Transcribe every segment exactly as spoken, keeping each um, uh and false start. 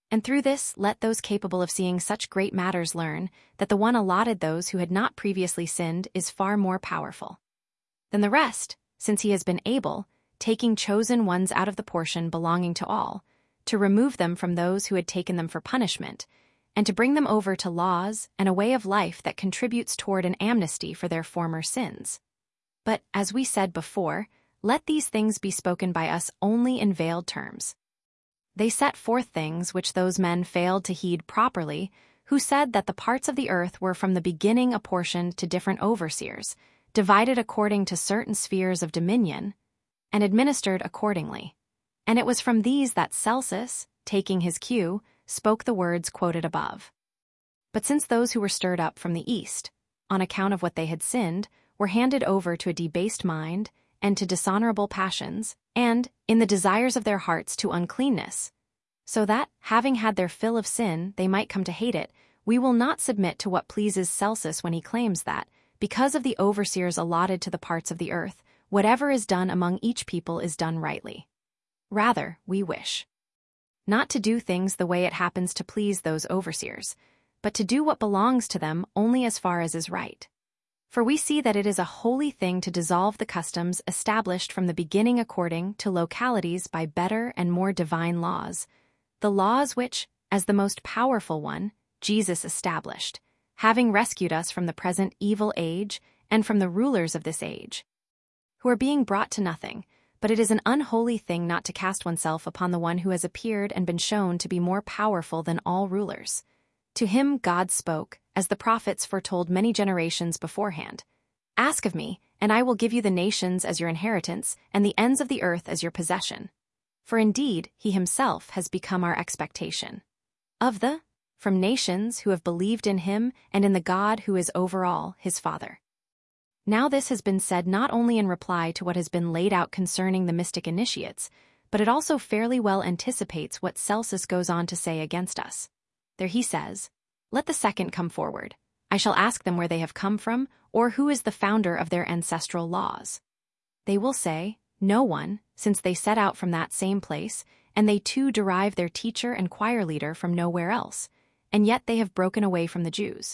And through this let those capable of seeing such great matters learn that the one allotted those who had not previously sinned is far more powerful than the rest, since he has been able, taking chosen ones out of the portion belonging to all, to remove them from those who had taken them for punishment, and to bring them over to laws and a way of life that contributes toward an amnesty for their former sins. But, as we said before, let these things be spoken by us only in veiled terms. They set forth things which those men failed to heed properly, who said that the parts of the earth were from the beginning apportioned to different overseers, divided according to certain spheres of dominion, and administered accordingly. And it was from these that Celsus, taking his cue, spoke the words quoted above. But since those who were stirred up from the east, on account of what they had sinned, were handed over to a debased mind, and to dishonorable passions, and, in the desires of their hearts, to uncleanness, so that, having had their fill of sin, they might come to hate it, we will not submit to what pleases Celsus when he claims that, because of the overseers allotted to the parts of the earth, whatever is done among each people is done rightly. Rather, we wish not to do things the way it happens to please those overseers, but to do what belongs to them only as far as is right. For we see that it is a holy thing to dissolve the customs established from the beginning according to localities by better and more divine laws, the laws which, as the most powerful one, Jesus established, having rescued us from the present evil age and from the rulers of this age, who are being brought to nothing. But it is an unholy thing not to cast oneself upon the one who has appeared and been shown to be more powerful than all rulers. To him God spoke, as the prophets foretold many generations beforehand. Ask of me, and I will give you the nations as your inheritance, and the ends of the earth as your possession. For indeed, he himself has become our expectation. Of the, from nations who have believed in him and in the God who is over all, his Father. Now this has been said not only in reply to what has been laid out concerning the mystic initiates, but it also fairly well anticipates what Celsus goes on to say against us. There he says, "Let the second come forward. I shall ask them where they have come from, or who is the founder of their ancestral laws. They will say, no one, since they set out from that same place, and they too derive their teacher and choir leader from nowhere else, and yet they have broken away from the Jews.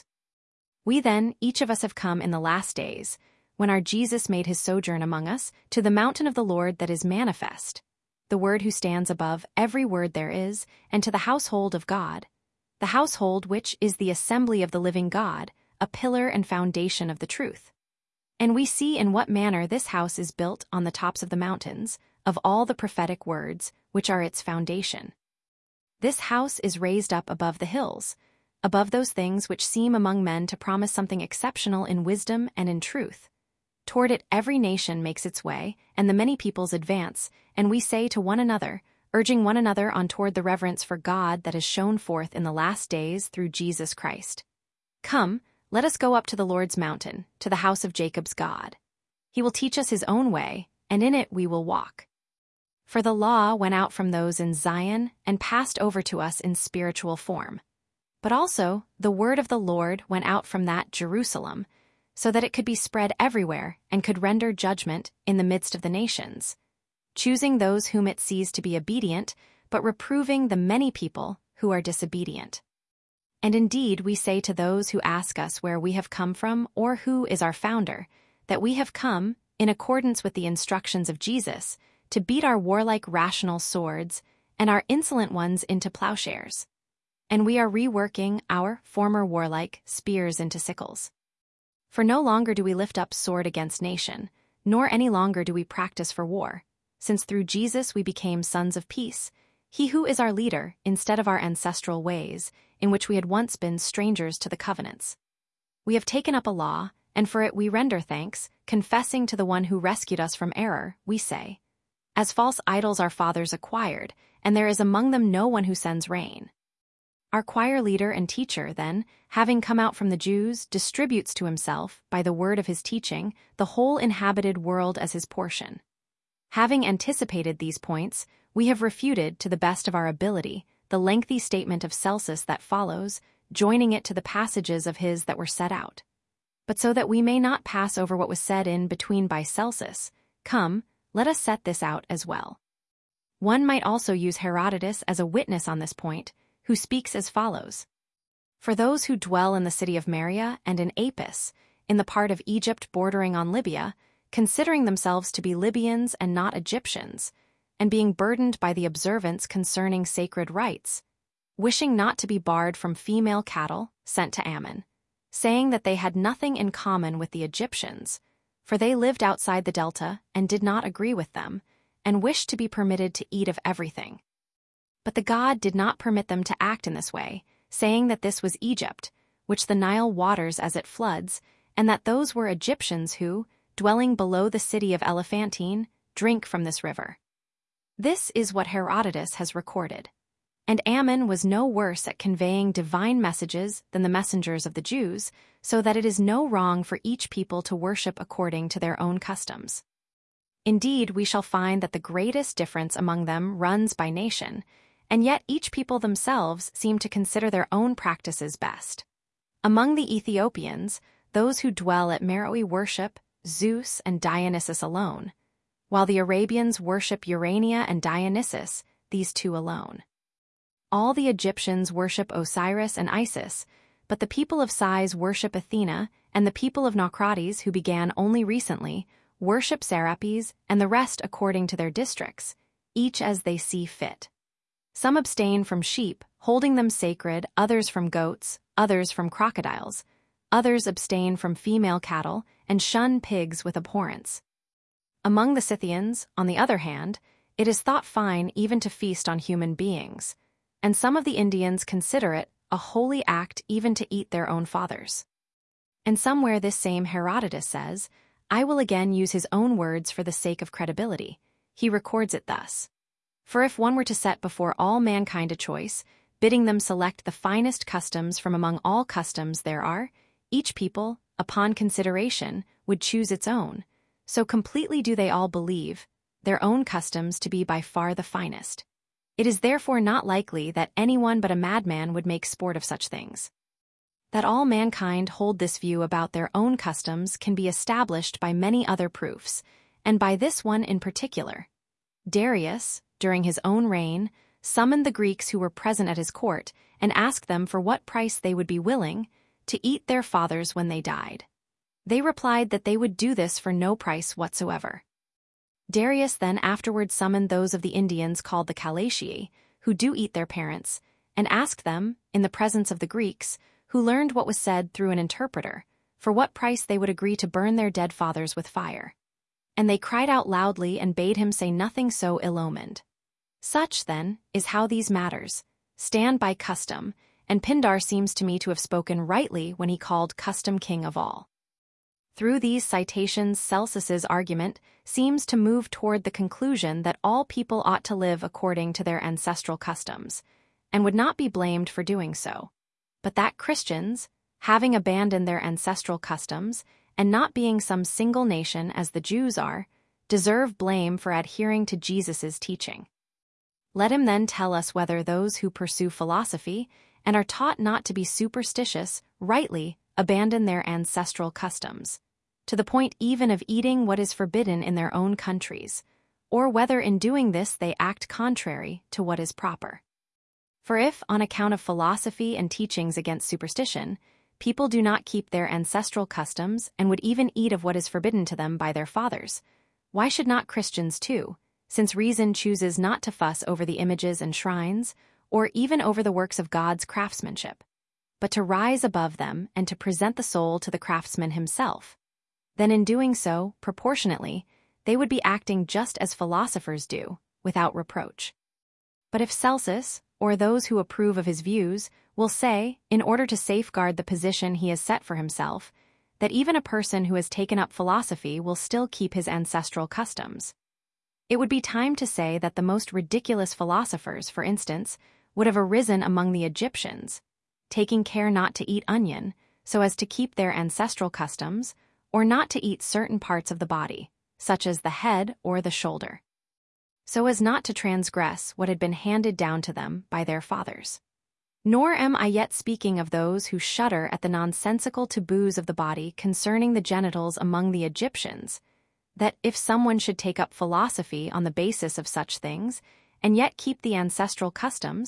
We then, each of us have come in the last days, when our Jesus made his sojourn among us, to the mountain of the Lord that is manifest, the word who stands above every word there is, and to the household of God, the household which is the assembly of the living God, a pillar and foundation of the truth. And we see in what manner this house is built on the tops of the mountains, of all the prophetic words, which are its foundation. This house is raised up above the hills, above those things which seem among men to promise something exceptional in wisdom and in truth. Toward it every nation makes its way, and the many peoples advance, and we say to one another, urging one another on toward the reverence for God that is shown forth in the last days through Jesus Christ. Come, let us go up to the Lord's mountain, to the house of Jacob's God. He will teach us his own way, and in it we will walk. For the law went out from those in Zion and passed over to us in spiritual form. But also the word of the Lord went out from that Jerusalem, so that it could be spread everywhere and could render judgment in the midst of the nations, choosing those whom it sees to be obedient, but reproving the many people who are disobedient. And indeed we say to those who ask us where we have come from or who is our founder, that we have come, in accordance with the instructions of Jesus, to beat our warlike rational swords and our insolent ones into plowshares. And we are reworking our former warlike spears into sickles. For no longer do we lift up sword against nation, nor any longer do we practice for war, since through Jesus we became sons of peace, he who is our leader instead of our ancestral ways, in which we had once been strangers to the covenants. We have taken up a law, and for it we render thanks, confessing to the one who rescued us from error, we say, as false idols our fathers acquired, and there is among them no one who sends rain. Our choir leader and teacher, then, having come out from the Jews, distributes to himself, by the word of his teaching, the whole inhabited world as his portion. Having anticipated these points, we have refuted, to the best of our ability, the lengthy statement of Celsus that follows, joining it to the passages of his that were set out. But so that we may not pass over what was said in between by Celsus, come, let us set this out as well. One might also use Herodotus as a witness on this point, who speaks as follows. For those who dwell in the city of Maria and in Apis, in the part of Egypt bordering on Libya, considering themselves to be Libyans and not Egyptians, and being burdened by the observance concerning sacred rites, wishing not to be barred from female cattle, sent to Ammon, saying that they had nothing in common with the Egyptians, for they lived outside the delta and did not agree with them, and wished to be permitted to eat of everything. But the god did not permit them to act in this way, saying that this was Egypt, which the Nile waters as it floods, and that those were Egyptians who, dwelling below the city of Elephantine, drink from this river. This is what Herodotus has recorded. And Ammon was no worse at conveying divine messages than the messengers of the Jews, so that it is no wrong for each people to worship according to their own customs. Indeed, we shall find that the greatest difference among them runs by nation, and yet each people themselves seem to consider their own practices best. Among the Ethiopians, those who dwell at Meroe worship Zeus and Dionysus alone, while the Arabians worship Urania and Dionysus, these two alone. All the Egyptians worship Osiris and Isis, but the people of Sais worship Athena, and the people of Naucratis, who began only recently, worship Serapis, and the rest according to their districts, each as they see fit. Some abstain from sheep, holding them sacred, others from goats, others from crocodiles, others abstain from female cattle, and shun pigs with abhorrence. Among the Scythians, on the other hand, it is thought fine even to feast on human beings, and some of the Indians consider it a holy act even to eat their own fathers. And somewhere this same Herodotus says, I will again use his own words for the sake of credibility. He records it thus. For if one were to set before all mankind a choice, bidding them select the finest customs from among all customs there are, each people, upon consideration, would choose its own. So completely do they all believe their own customs to be by far the finest. It is therefore not likely that anyone but a madman would make sport of such things. That all mankind hold this view about their own customs can be established by many other proofs, and by this one in particular. Darius, during his own reign, summoned the Greeks who were present at his court and asked them for what price they would be willing to eat their fathers when they died. They replied that they would do this for no price whatsoever. Darius then afterward summoned those of the Indians called the Calatii, who do eat their parents, and asked them, in the presence of the Greeks, who learned what was said through an interpreter, for what price they would agree to burn their dead fathers with fire. And they cried out loudly and bade him say nothing so ill-omened. Such, then, is how these matters stand by custom, and Pindar seems to me to have spoken rightly when he called custom king of all. Through these citations, Celsus's argument seems to move toward the conclusion that all people ought to live according to their ancestral customs, and would not be blamed for doing so, but that Christians, having abandoned their ancestral customs, and not being some single nation as the Jews are, deserve blame for adhering to Jesus's teaching. Let him then tell us whether those who pursue philosophy and are taught not to be superstitious rightly abandon their ancestral customs, to the point even of eating what is forbidden in their own countries, or whether in doing this they act contrary to what is proper. For if, on account of philosophy and teachings against superstition, people do not keep their ancestral customs and would even eat of what is forbidden to them by their fathers, why should not Christians too, since reason chooses not to fuss over the images and shrines, or even over the works of God's craftsmanship, but to rise above them and to present the soul to the craftsman himself? Then in doing so, proportionately, they would be acting just as philosophers do, without reproach. But if Celsus, or those who approve of his views, will say, in order to safeguard the position he has set for himself, that even a person who has taken up philosophy will still keep his ancestral customs, it would be time to say that the most ridiculous philosophers, for instance, would have arisen among the Egyptians, taking care not to eat onion, so as to keep their ancestral customs, or not to eat certain parts of the body, such as the head or the shoulder, so as not to transgress what had been handed down to them by their fathers. Nor am I yet speaking of those who shudder at the nonsensical taboos of the body concerning the genitals among the Egyptians, that if someone should take up philosophy on the basis of such things, and yet keep the ancestral customs,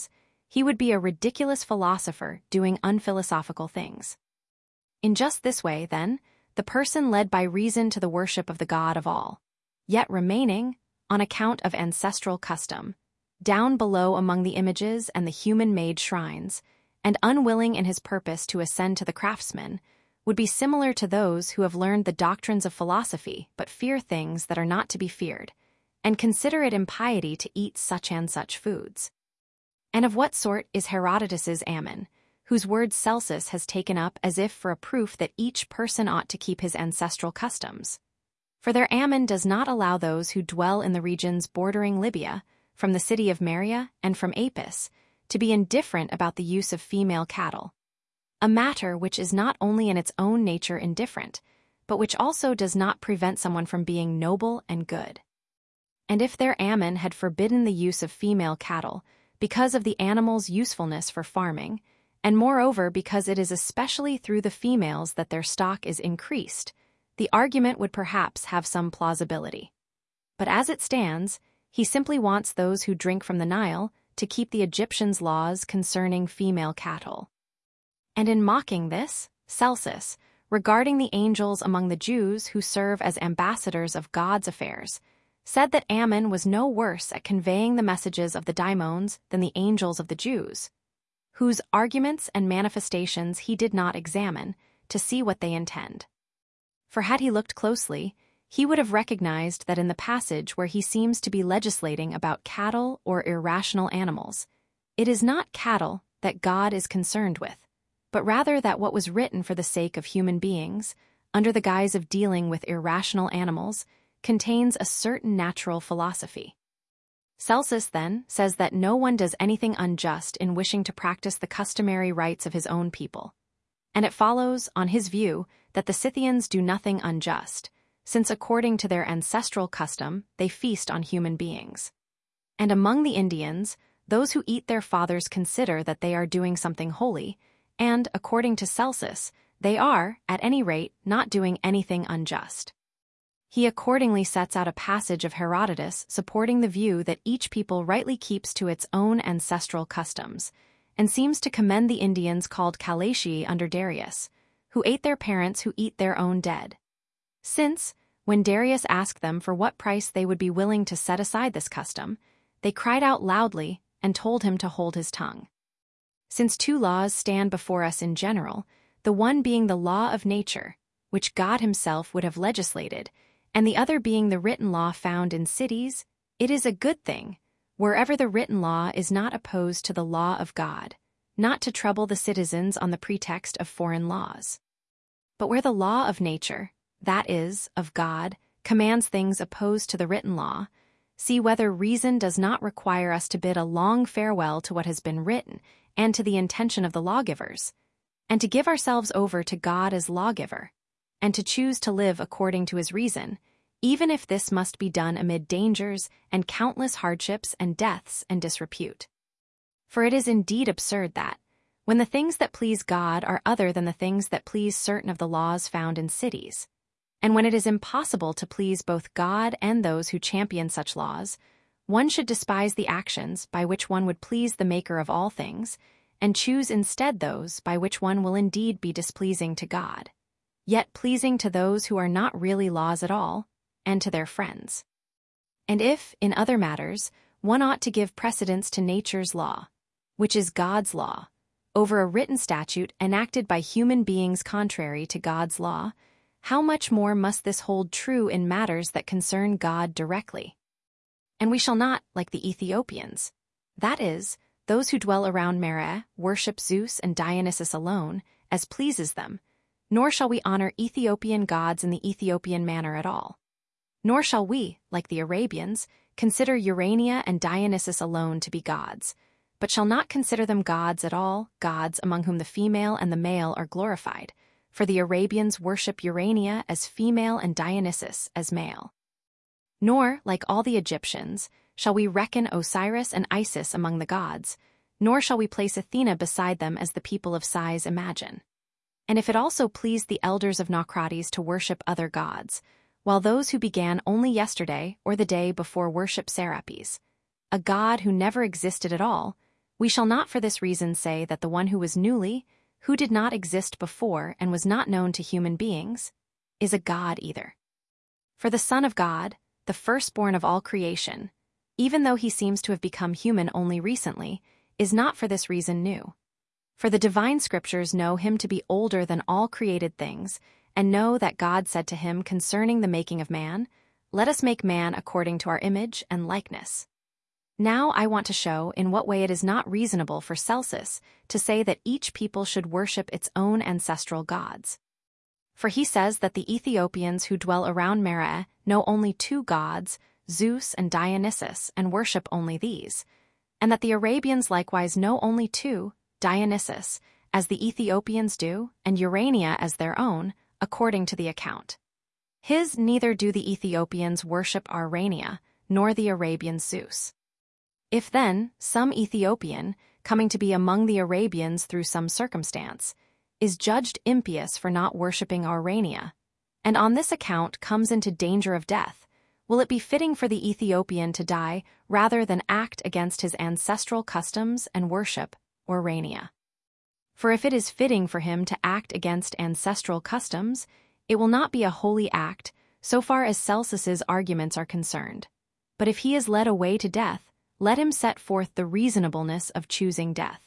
he would be a ridiculous philosopher doing unphilosophical things. In just this way, then, the person led by reason to the worship of the God of all, yet remaining, on account of ancestral custom, down below among the images and the human-made shrines, and unwilling in his purpose to ascend to the craftsman, would be similar to those who have learned the doctrines of philosophy but fear things that are not to be feared, and consider it impiety to eat such and such foods. And of what sort is Herodotus's Ammon, whose word Celsus has taken up as if for a proof that each person ought to keep his ancestral customs? For their Ammon does not allow those who dwell in the regions bordering Libya, from the city of Maria and from Apis, to be indifferent about the use of female cattle, a matter which is not only in its own nature indifferent, but which also does not prevent someone from being noble and good. And if their Ammon had forbidden the use of female cattle, because of the animal's usefulness for farming, and moreover because it is especially through the females that their stock is increased, the argument would perhaps have some plausibility. But as it stands, he simply wants those who drink from the Nile to keep the Egyptians' laws concerning female cattle. And in mocking this, Celsus, regarding the angels among the Jews who serve as ambassadors of God's affairs, said that Ammon was no worse at conveying the messages of the daimons than the angels of the Jews, whose arguments and manifestations he did not examine to see what they intend. For had he looked closely, he would have recognized that in the passage where he seems to be legislating about cattle or irrational animals, it is not cattle that God is concerned with, but rather that what was written for the sake of human beings, under the guise of dealing with irrational animals, contains a certain natural philosophy. Celsus, then, says that no one does anything unjust in wishing to practice the customary rites of his own people, and it follows, on his view, that the Scythians do nothing unjust, since according to their ancestral custom they feast on human beings. And among the Indians, those who eat their fathers consider that they are doing something holy, and, according to Celsus, they are, at any rate, not doing anything unjust. He accordingly sets out a passage of Herodotus supporting the view that each people rightly keeps to its own ancestral customs, and seems to commend the Indians called Calatii under Darius, who ate their parents who eat their own dead. Since, when Darius asked them for what price they would be willing to set aside this custom, they cried out loudly and told him to hold his tongue. Since two laws stand before us in general, the one being the law of nature, which God himself would have legislated, and the other being the written law found in cities, it is a good thing, wherever the written law is not opposed to the law of God, not to trouble the citizens on the pretext of foreign laws. But where the law of nature, that is, of God, commands things opposed to the written law, see whether reason does not require us to bid a long farewell to what has been written and to the intention of the lawgivers, and to give ourselves over to God as lawgiver, and to choose to live according to his reason, even if this must be done amid dangers and countless hardships and deaths and disrepute. For it is indeed absurd that, when the things that please God are other than the things that please certain of the laws found in cities, and when it is impossible to please both God and those who champion such laws, one should despise the actions by which one would please the Maker of all things, and choose instead those by which one will indeed be displeasing to God, yet pleasing to those who are not really laws at all, and to their friends. And if, in other matters, one ought to give precedence to nature's law, which is God's law, over a written statute enacted by human beings contrary to God's law, how much more must this hold true in matters that concern God directly? And we shall not, like the Ethiopians, that is, those who dwell around Merea, worship Zeus and Dionysus alone, as pleases them, nor shall we honor Ethiopian gods in the Ethiopian manner at all. Nor shall we, like the Arabians, consider Urania and Dionysus alone to be gods, but shall not consider them gods at all, gods among whom the female and the male are glorified, for the Arabians worship Urania as female and Dionysus as male. Nor, like all the Egyptians, shall we reckon Osiris and Isis among the gods, nor shall we place Athena beside them as the people of size imagine. And if it also pleased the elders of Naucrates to worship other gods, while those who began only yesterday or the day before worship Serapis, a god who never existed at all, We shall not for this reason say that the one who was newly, who did not exist before and was not known to human beings, is a god either. For the Son of God, the firstborn of all creation, even though he seems to have become human only recently, is not for this reason new. For the divine scriptures know him to be older than all created things, and know that God said to him concerning the making of man, "Let us make man according to our image and likeness." Now I want to show in what way it is not reasonable for Celsus to say that each people should worship its own ancestral gods. For he says that the Ethiopians who dwell around Meroe know only two gods, Zeus and Dionysus, and worship only these, and that the Arabians likewise know only two, Dionysus, as the Ethiopians do, and Urania as their own, according to the account. His neither do the Ethiopians worship Urania, nor the Arabians Zeus. If then, some Ethiopian, coming to be among the Arabians through some circumstance, is judged impious for not worshipping Urania, and on this account comes into danger of death, will it be fitting for the Ethiopian to die rather than act against his ancestral customs and worship Urania? For if it is fitting for him to act against ancestral customs, it will not be a holy act so far as Celsus's arguments are concerned. But if he is led away to death, let him set forth the reasonableness of choosing death.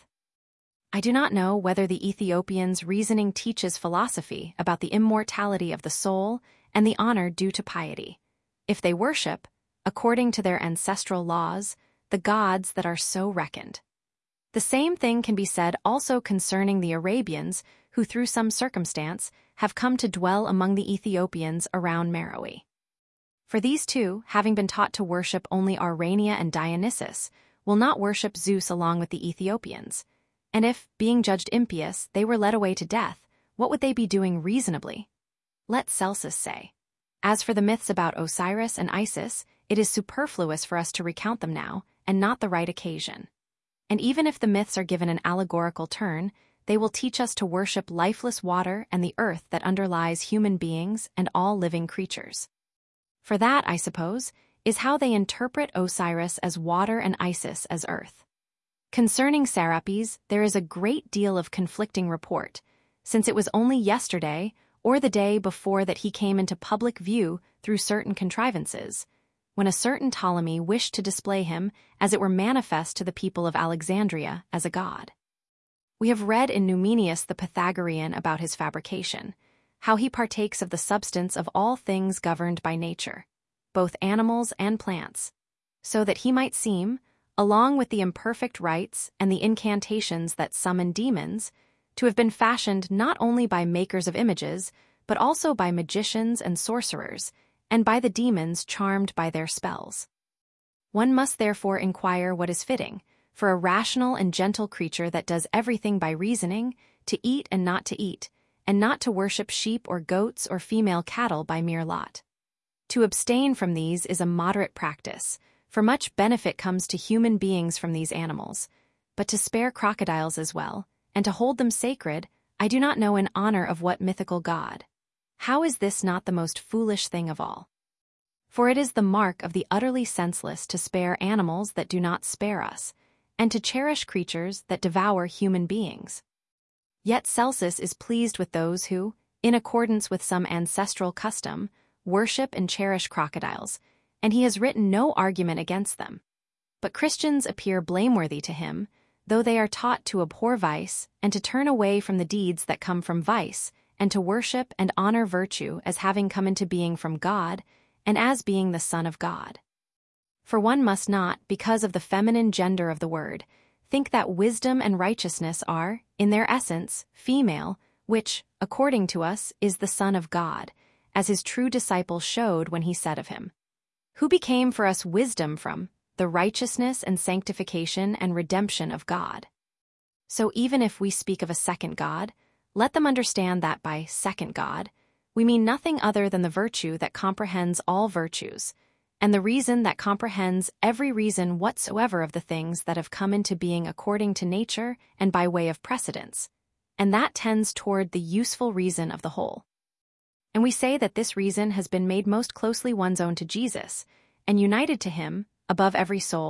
I do not know whether the Ethiopian's reasoning teaches philosophy about the immortality of the soul and the honor due to piety, if they worship, according to their ancestral laws, the gods that are so reckoned. The same thing can be said also concerning the Arabians who through some circumstance have come to dwell among the Ethiopians around Meroe. For these two, having been taught to worship only Urania and Dionysus, will not worship Zeus along with the Ethiopians. And if, being judged impious, they were led away to death, what would they be doing reasonably? Let Celsus say. As for the myths about Osiris and Isis, it is superfluous for us to recount them now, and not the right occasion. And even if the myths are given an allegorical turn, they will teach us to worship lifeless water and the earth that underlies human beings and all living creatures. For that, I suppose, is how they interpret Osiris as water and Isis as earth. Concerning Serapis, there is a great deal of conflicting report, since it was only yesterday or the day before that he came into public view through certain contrivances, when a certain Ptolemy wished to display him as it were manifest to the people of Alexandria as a god. We have read in Numenius the Pythagorean about his fabrication, how he partakes of the substance of all things governed by nature, both animals and plants, so that he might seem, along with the imperfect rites and the incantations that summon demons, to have been fashioned not only by makers of images, but also by magicians and sorcerers, and by the demons charmed by their spells. One must therefore inquire what is fitting, for a rational and gentle creature that does everything by reasoning, to eat and not to eat, and not to worship sheep or goats or female cattle by mere lot. To abstain from these is a moderate practice, for much benefit comes to human beings from these animals, but to spare crocodiles as well, and to hold them sacred, I do not know in honor of what mythical god. How is this not the most foolish thing of all? For it is the mark of the utterly senseless to spare animals that do not spare us, and to cherish creatures that devour human beings. Yet Celsus is pleased with those who, in accordance with some ancestral custom, worship and cherish crocodiles, and he has written no argument against them. But Christians appear blameworthy to him, though they are taught to abhor vice and to turn away from the deeds that come from vice, and to worship and honor virtue as having come into being from God, and as being the Son of God. For one must not, because of the feminine gender of the word, think that wisdom and righteousness are, in their essence, female, which, according to us, is the Son of God, as his true disciple showed when he said of him, "Who became for us wisdom from the righteousness and sanctification and redemption of God." So even if we speak of a second God, let them understand that by second God, we mean nothing other than the virtue that comprehends all virtues, and the reason that comprehends every reason whatsoever of the things that have come into being according to nature and by way of precedence, and that tends toward the useful reason of the whole. And we say that this reason has been made most closely one's own to Jesus, and united to him, above every soul,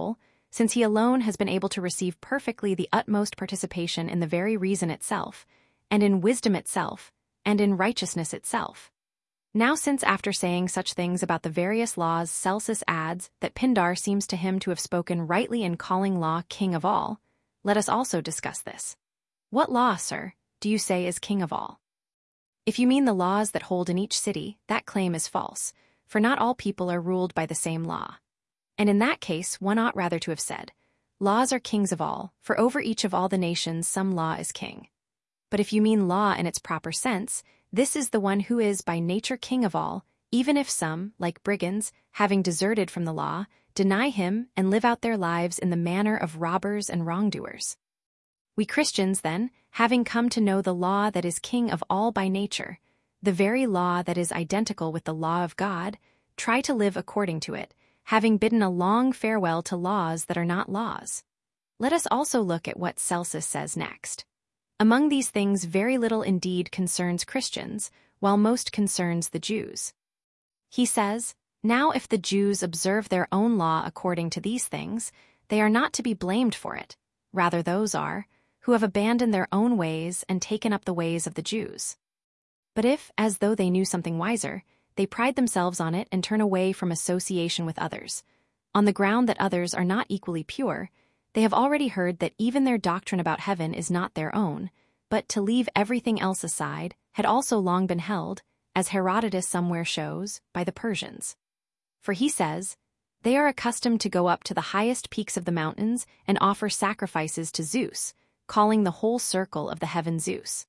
since he alone has been able to receive perfectly the utmost participation in the very reason itself, and in wisdom itself, and in righteousness itself. Now since after saying such things about the various laws Celsus adds that Pindar seems to him to have spoken rightly in calling law king of all, let us also discuss this. What law, sir, do you say is king of all? If you mean the laws that hold in each city, that claim is false, for not all people are ruled by the same law. And in that case one ought rather to have said, laws are kings of all, for over each of all the nations some law is king. But if you mean law in its proper sense, this is the one who is by nature king of all, even if some, like brigands, having deserted from the law, deny him and live out their lives in the manner of robbers and wrongdoers. We Christians, then, having come to know the law that is king of all by nature, the very law that is identical with the law of God, try to live according to it, having bidden a long farewell to laws that are not laws. Let us also look at what Celsus says next. Among these things very little indeed concerns Christians, while most concerns the Jews. He says, now if the Jews observe their own law according to these things, they are not to be blamed for it, rather those are, who have abandoned their own ways and taken up the ways of the Jews. But if, as though they knew something wiser, they pride themselves on it and turn away from association with others, on the ground that others are not equally pure, they have already heard that even their doctrine about heaven is not their own, but to leave everything else aside had also long been held, as Herodotus somewhere shows, by the Persians. For he says, they are accustomed to go up to the highest peaks of the mountains and offer sacrifices to Zeus, calling the whole circle of the heaven Zeus.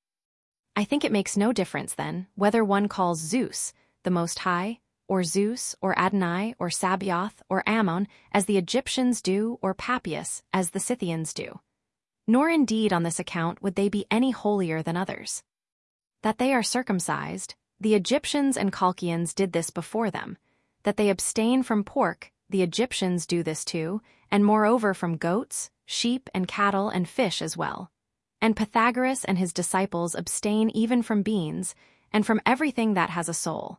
I think it makes no difference, then, whether one calls Zeus, the Most High, or Zeus, or Adonai, or Sabaoth, or Ammon, as the Egyptians do, or Papias, as the Scythians do. Nor indeed on this account would they be any holier than others. That they are circumcised, the Egyptians and Colchians did this before them. That they abstain from pork, the Egyptians do this too, and moreover from goats, sheep and cattle and fish as well. And Pythagoras and his disciples abstain even from beans, and from everything that has a soul.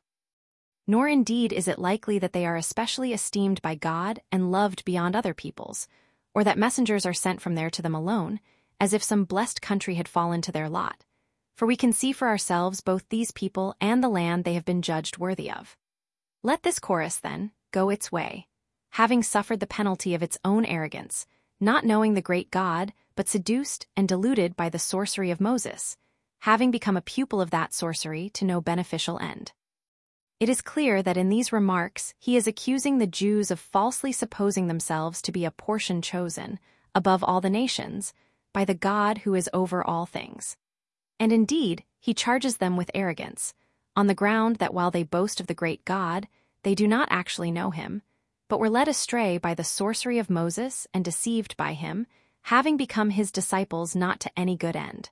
Nor indeed is it likely that they are especially esteemed by God and loved beyond other peoples, or that messengers are sent from there to them alone, as if some blessed country had fallen to their lot. For we can see for ourselves both these people and the land they have been judged worthy of. Let this chorus, then, go its way, having suffered the penalty of its own arrogance, not knowing the great God, but seduced and deluded by the sorcery of Moses, having become a pupil of that sorcery to no beneficial end. It is clear that in these remarks he is accusing the Jews of falsely supposing themselves to be a portion chosen, above all the nations, by the God who is over all things. And indeed, he charges them with arrogance, on the ground that while they boast of the great God, they do not actually know him, but were led astray by the sorcery of Moses and deceived by him, having become his disciples not to any good end.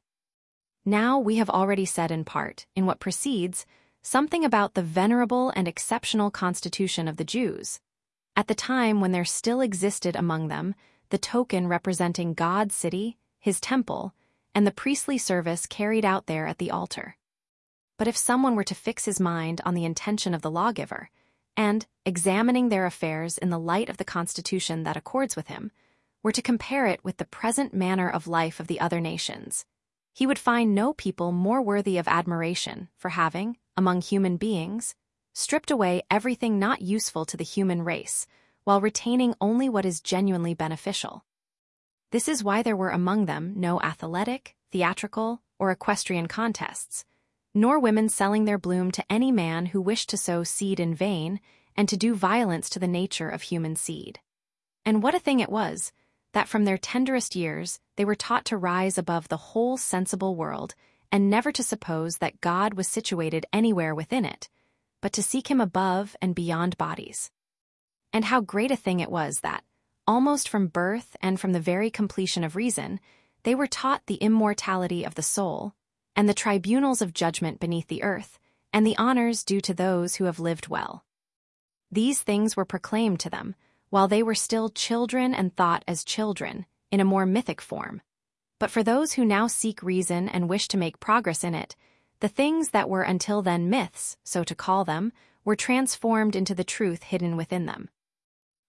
Now we have already said in part, in what precedes, something about the venerable and exceptional constitution of the Jews, at the time when there still existed among them the token representing God's city, his temple, and the priestly service carried out there at the altar. But if someone were to fix his mind on the intention of the lawgiver, and, examining their affairs in the light of the constitution that accords with him, were to compare it with the present manner of life of the other nations, he would find no people more worthy of admiration for having, among human beings, stripped away everything not useful to the human race, while retaining only what is genuinely beneficial. This is why there were among them no athletic, theatrical, or equestrian contests, nor women selling their bloom to any man who wished to sow seed in vain and to do violence to the nature of human seed. And what a thing it was, that from their tenderest years they were taught to rise above the whole sensible world and never to suppose that God was situated anywhere within it, but to seek him above and beyond bodies. And how great a thing it was that, almost from birth and from the very completion of reason, they were taught the immortality of the soul, and the tribunals of judgment beneath the earth, and the honors due to those who have lived well. These things were proclaimed to them, while they were still children and thought as children, in a more mythic form. But for those who now seek reason and wish to make progress in it, the things that were until then myths, so to call them, were transformed into the truth hidden within them.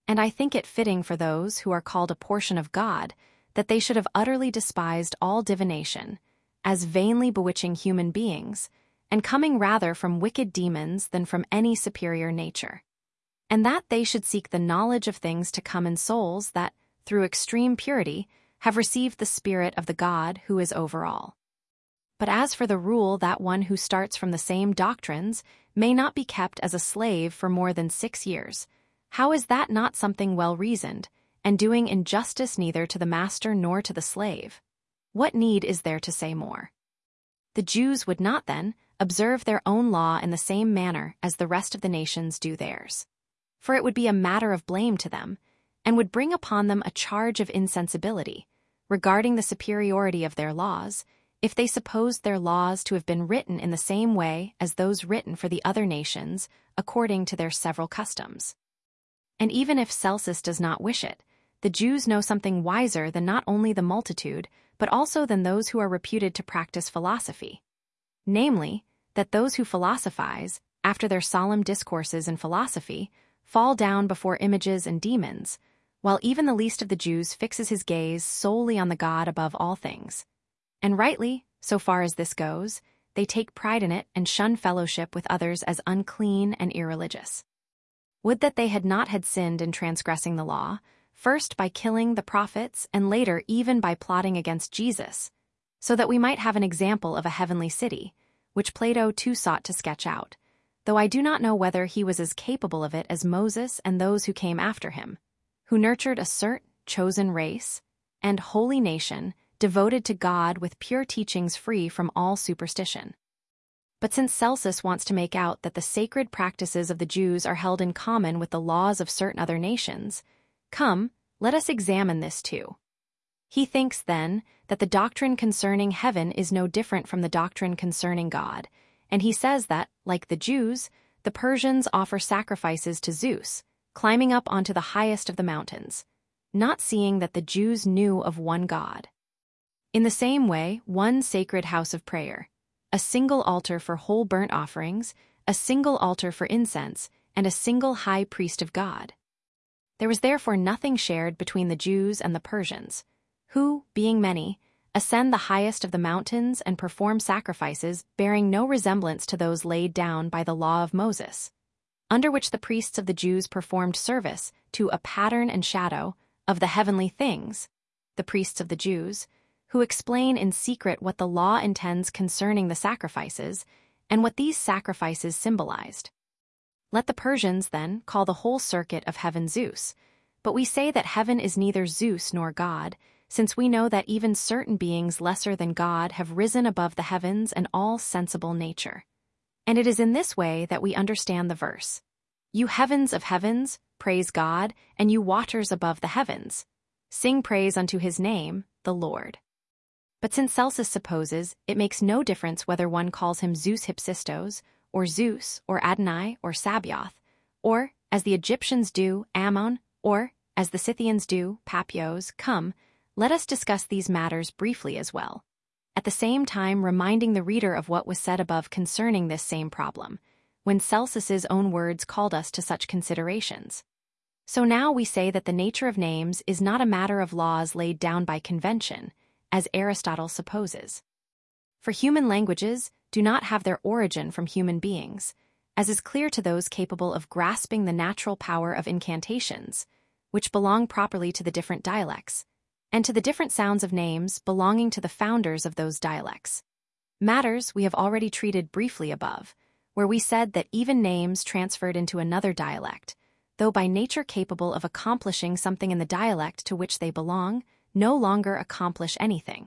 And I think it fitting for those who are called a portion of God that they should have utterly despised all divination, as vainly bewitching human beings, and coming rather from wicked demons than from any superior nature. And that they should seek the knowledge of things to come in souls that, through extreme purity, have received the Spirit of the God who is over all. But as for the rule that one who starts from the same doctrines may not be kept as a slave for more than six years, how is that not something well reasoned, and doing injustice neither to the master nor to the slave? What need is there to say more? The Jews would not, then, observe their own law in the same manner as the rest of the nations do theirs. For it would be a matter of blame to them, and would bring upon them a charge of insensibility, regarding the superiority of their laws, if they supposed their laws to have been written in the same way as those written for the other nations, according to their several customs. And even if Celsus does not wish it, the Jews know something wiser than not only the multitude, but also than those who are reputed to practice philosophy. Namely, that those who philosophize, after their solemn discourses in philosophy, fall down before images and demons, while even the least of the Jews fixes his gaze solely on the God above all things. And rightly, so far as this goes, they take pride in it and shun fellowship with others as unclean and irreligious. Would that they had not had sinned in transgressing the law, first by killing the prophets and later even by plotting against Jesus, so that we might have an example of a heavenly city, which Plato too sought to sketch out, though I do not know whether he was as capable of it as Moses and those who came after him, who nurtured a certain chosen race and holy nation devoted to God with pure teachings free from all superstition. But since Celsus wants to make out that the sacred practices of the Jews are held in common with the laws of certain other nations, come, let us examine this too. He thinks, then, that the doctrine concerning heaven is no different from the doctrine concerning God, and he says that, like the Jews, the Persians offer sacrifices to Zeus, climbing up onto the highest of the mountains, not seeing that the Jews knew of one God. In the same way, one sacred house of prayer, a single altar for whole burnt offerings, a single altar for incense, and a single high priest of God. There was therefore nothing shared between the Jews and the Persians, who, being many, ascend the highest of the mountains and perform sacrifices bearing no resemblance to those laid down by the law of Moses, under which the priests of the Jews performed service to a pattern and shadow of the heavenly things, the priests of the Jews, who explain in secret what the law intends concerning the sacrifices and what these sacrifices symbolized. Let the Persians, then, call the whole circuit of heaven Zeus, but we say that heaven is neither Zeus nor God, since we know that even certain beings lesser than God have risen above the heavens and all sensible nature. And it is in this way that we understand the verse, "You heavens of heavens, praise God, and you waters above the heavens, sing praise unto his name, the Lord." But since Celsus supposes it makes no difference whether one calls him Zeus Hypsistos, or Zeus, or Adonai, or Sabaoth, or, as the Egyptians do, Ammon, or, as the Scythians do, Papios, come, let us discuss these matters briefly as well, at the same time reminding the reader of what was said above concerning this same problem, when Celsus's own words called us to such considerations. So now we say that the nature of names is not a matter of laws laid down by convention, as Aristotle supposes. For human languages do not have their origin from human beings, as is clear to those capable of grasping the natural power of incantations, which belong properly to the different dialects, and to the different sounds of names belonging to the founders of those dialects. Matters we have already treated briefly above, where we said that even names transferred into another dialect, though by nature capable of accomplishing something in the dialect to which they belong, no longer accomplish anything,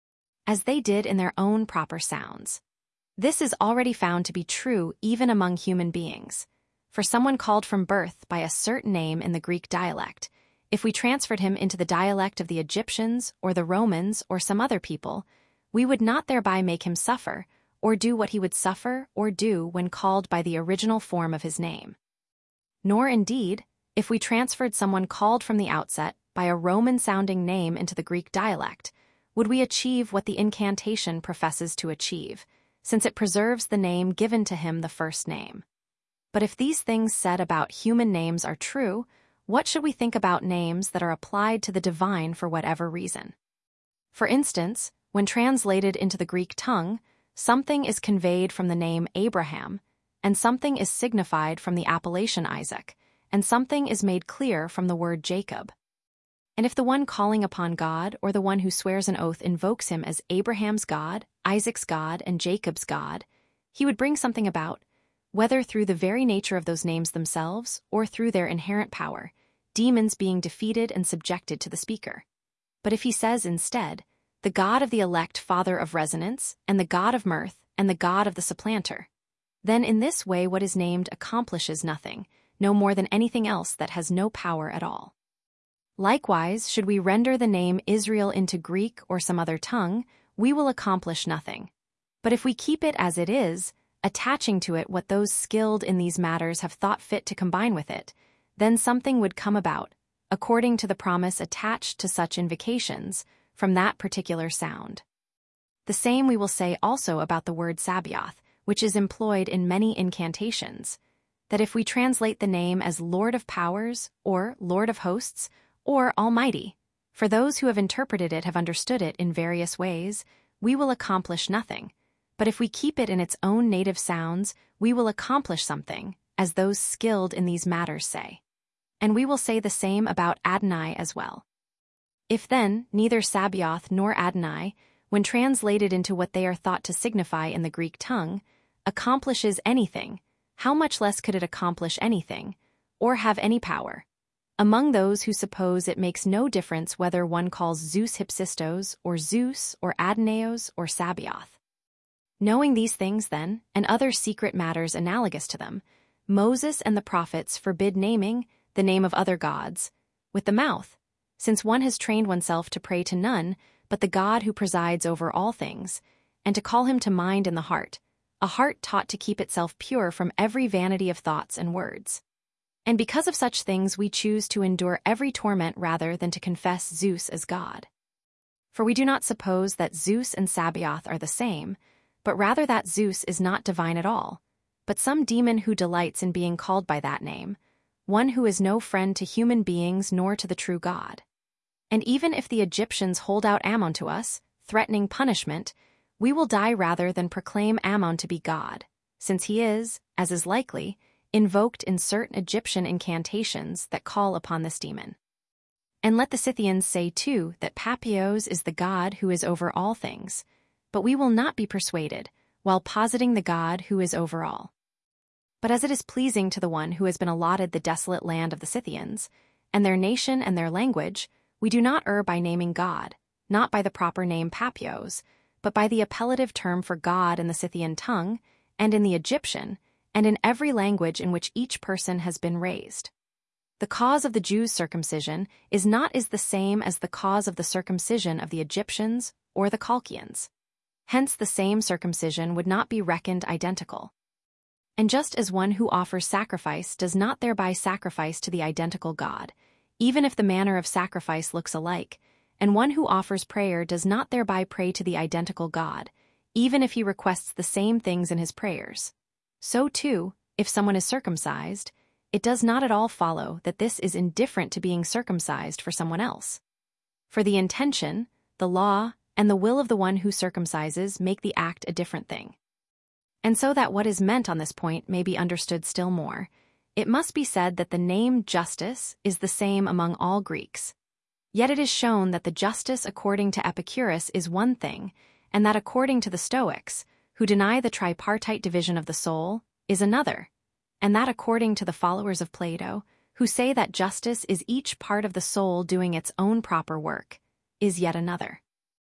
as they did in their own proper sounds. This is already found to be true even among human beings, for someone called from birth by a certain name in the Greek dialect, if we transferred him into the dialect of the Egyptians or the Romans or some other people, we would not thereby make him suffer, or do what he would suffer or do when called by the original form of his name. Nor, indeed, if we transferred someone called from the outset by a Roman-sounding name into the Greek dialect, would we achieve what the incantation professes to achieve, since it preserves the name given to him the first name. But if these things said about human names are true, what should we think about names that are applied to the divine for whatever reason? For instance, when translated into the Greek tongue, something is conveyed from the name Abraham, and something is signified from the appellation Isaac, and something is made clear from the word Jacob. And if the one calling upon God or the one who swears an oath invokes him as Abraham's God, Isaac's God, and Jacob's God, he would bring something about, whether through the very nature of those names themselves or through their inherent power, demons being defeated and subjected to the speaker. But if he says instead, the God of the elect, father of resonance, and the God of mirth, and the God of the supplanter, then in this way what is named accomplishes nothing, no more than anything else that has no power at all. Likewise, should we render the name Israel into Greek or some other tongue, we will accomplish nothing. But if we keep it as it is, attaching to it what those skilled in these matters have thought fit to combine with it, then something would come about, according to the promise attached to such invocations, from that particular sound. The same we will say also about the word Sabaoth, which is employed in many incantations, that if we translate the name as Lord of Powers, or Lord of Hosts, or Almighty, for those who have interpreted it have understood it in various ways, we will accomplish nothing. But if we keep it in its own native sounds, we will accomplish something, as those skilled in these matters say. And we will say the same about Adonai as well. If then, neither Sabaoth nor Adonai, when translated into what they are thought to signify in the Greek tongue, accomplishes anything, how much less could it accomplish anything, or have any power, among those who suppose it makes no difference whether one calls Zeus Hypsistos, or Zeus, or Adonaios, or Sabaoth. Knowing these things, then, and other secret matters analogous to them, Moses and the prophets forbid naming the name of other gods with the mouth, since one has trained oneself to pray to none but the God who presides over all things, and to call him to mind in the heart, a heart taught to keep itself pure from every vanity of thoughts and words. And because of such things we choose to endure every torment rather than to confess Zeus as God. For we do not suppose that Zeus and Sabaoth are the same, but rather that Zeus is not divine at all, but some demon who delights in being called by that name, one who is no friend to human beings nor to the true God. And even if the Egyptians hold out Ammon to us, threatening punishment, we will die rather than proclaim Ammon to be God, since he is, as is likely, invoked in certain Egyptian incantations that call upon this demon. And let the Scythians say too that Papios is the God who is over all things, but we will not be persuaded, while positing the God who is over all. But as it is pleasing to the one who has been allotted the desolate land of the Scythians, and their nation and their language, we do not err by naming God, not by the proper name Papios, but by the appellative term for God in the Scythian tongue, and in the Egyptian, and in every language in which each person has been raised. The cause of the Jews' circumcision is not is the same as the cause of the circumcision of the Egyptians or the Colchians. Hence the same circumcision would not be reckoned identical. And just as one who offers sacrifice does not thereby sacrifice to the identical God, even if the manner of sacrifice looks alike, and one who offers prayer does not thereby pray to the identical God, even if he requests the same things in his prayers, so too, if someone is circumcised, it does not at all follow that this is indifferent to being circumcised for someone else. For the intention, the law, and the will of the one who circumcises make the act a different thing. And so that what is meant on this point may be understood still more, it must be said that the name justice is the same among all Greeks. Yet it is shown that the justice according to Epicurus is one thing, and that according to the Stoics, who deny the tripartite division of the soul, is another, and that according to the followers of Plato, who say that justice is each part of the soul doing its own proper work, is yet another.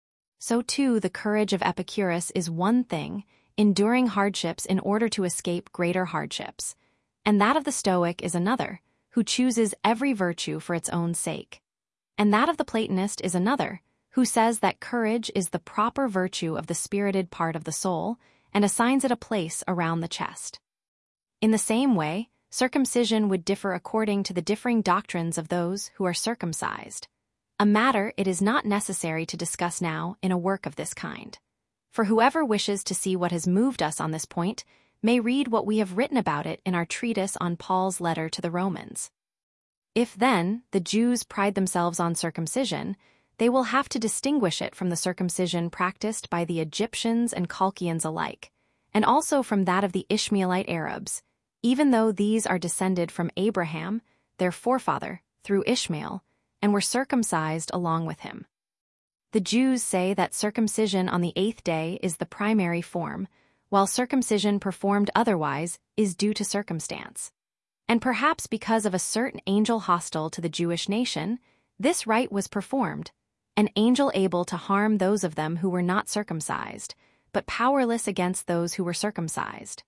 So too the courage of Epicurus is one thing, enduring hardships in order to escape greater hardships, and that of the Stoic is another, who chooses every virtue for its own sake. And that of the Platonist is another, who says that courage is the proper virtue of the spirited part of the soul, and assigns it a place around the chest. In the same way, circumcision would differ according to the differing doctrines of those who are circumcised, a matter it is not necessary to discuss now in a work of this kind. For whoever wishes to see what has moved us on this point may read what we have written about it in our treatise on Paul's letter to the Romans. If then the Jews pride themselves on circumcision, they will have to distinguish it from the circumcision practiced by the Egyptians and Chaldeans alike, and also from that of the Ishmaelite Arabs, even though these are descended from Abraham, their forefather, through Ishmael, and were circumcised along with him. The Jews say that circumcision on the eighth day is the primary form, while circumcision performed otherwise is due to circumstance. And perhaps because of a certain angel hostile to the Jewish nation, this rite was performed, an angel able to harm those of them who were not circumcised, but powerless against those who were circumcised.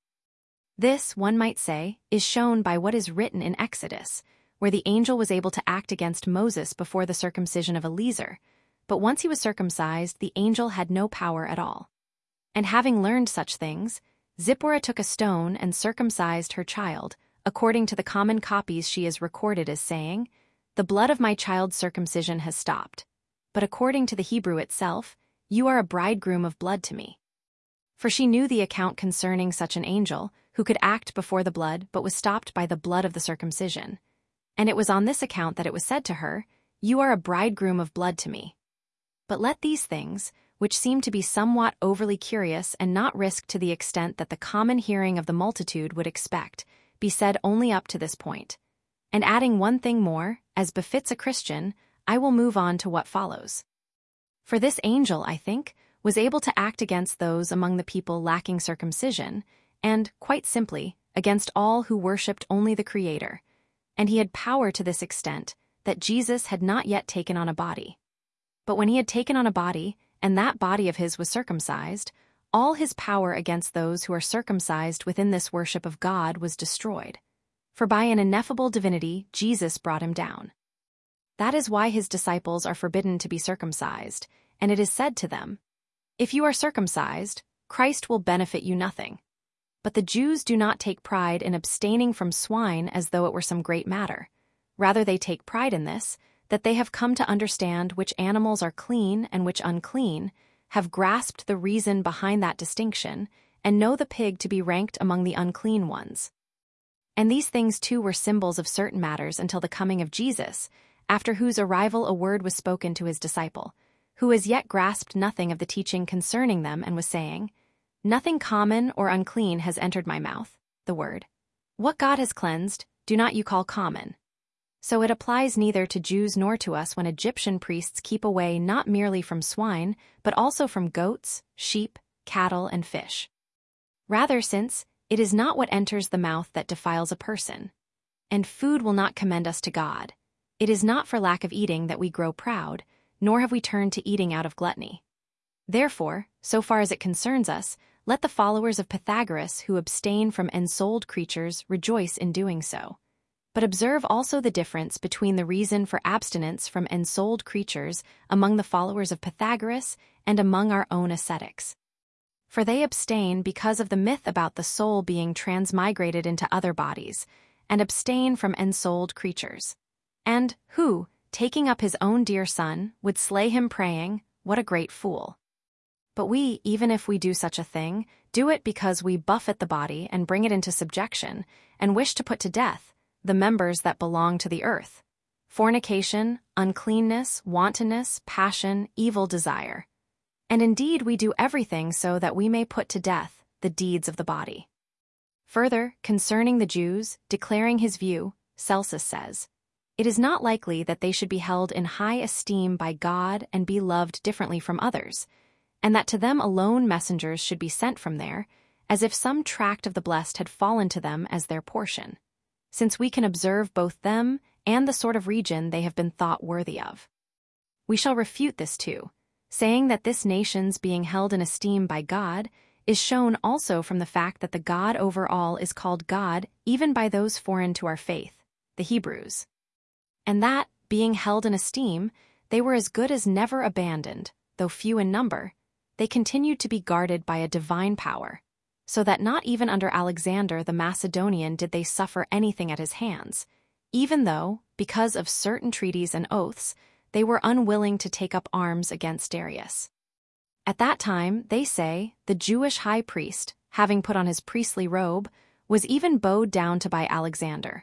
This, one might say, is shown by what is written in Exodus, where the angel was able to act against Moses before the circumcision of Eliezer, but once he was circumcised, the angel had no power at all. And having learned such things, Zipporah took a stone and circumcised her child, according to the common copies she is recorded as saying, "The blood of my child's circumcision has stopped." But according to the Hebrew itself, "You are a bridegroom of blood to me." For she knew the account concerning such an angel, who could act before the blood but was stopped by the blood of the circumcision. And it was on this account that it was said to her, "You are a bridegroom of blood to me." But let these things, which seem to be somewhat overly curious and not risked to the extent that the common hearing of the multitude would expect, be said only up to this point. And adding one thing more, as befits a Christian, I will move on to what follows. For this angel, I think, was able to act against those among the people lacking circumcision, and, quite simply, against all who worshipped only the Creator. And he had power to this extent that Jesus had not yet taken on a body. But when he had taken on a body, and that body of his was circumcised, all his power against those who are circumcised within this worship of God was destroyed. For by an ineffable divinity Jesus brought him down. That is why his disciples are forbidden to be circumcised, and it is said to them, "If you are circumcised, Christ will benefit you nothing." But the Jews do not take pride in abstaining from swine as though it were some great matter. Rather they take pride in this, that they have come to understand which animals are clean and which unclean, have grasped the reason behind that distinction, and know the pig to be ranked among the unclean ones. And these things too were symbols of certain matters until the coming of Jesus, after whose arrival a word was spoken to his disciple, who as yet grasped nothing of the teaching concerning them and was saying, "Nothing common or unclean has entered my mouth," the word. "What God has cleansed, do not you call common." So it applies neither to Jews nor to us when Egyptian priests keep away not merely from swine, but also from goats, sheep, cattle, and fish. Rather, since it is not what enters the mouth that defiles a person, and food will not commend us to God, it is not for lack of eating that we grow proud, nor have we turned to eating out of gluttony. Therefore, so far as it concerns us, let the followers of Pythagoras who abstain from ensouled creatures rejoice in doing so. But observe also the difference between the reason for abstinence from ensouled creatures among the followers of Pythagoras and among our own ascetics. For they abstain because of the myth about the soul being transmigrated into other bodies, and abstain from ensouled creatures. And who, taking up his own dear son, would slay him praying, "What a great fool." But we, even if we do such a thing, do it because we buffet the body and bring it into subjection, and wish to put to death the members that belong to the earth: fornication, uncleanness, wantonness, passion, evil desire. And indeed we do everything so that we may put to death the deeds of the body. Further, concerning the Jews, declaring his view, Celsus says, "It is not likely that they should be held in high esteem by God and be loved differently from others, and that to them alone messengers should be sent from there, as if some tract of the blessed had fallen to them as their portion, since we can observe both them and the sort of region they have been thought worthy of. We shall refute this too, saying that this nation's being held in esteem by God is shown also from the fact that the God over all is called God even by those foreign to our faith, the Hebrews. And that, being held in esteem, they were as good as never abandoned, though few in number, they continued to be guarded by a divine power, so that not even under Alexander the Macedonian did they suffer anything at his hands, even though, because of certain treaties and oaths, they were unwilling to take up arms against Darius. At that time, they say, the Jewish high priest, having put on his priestly robe, was even bowed down to by Alexander,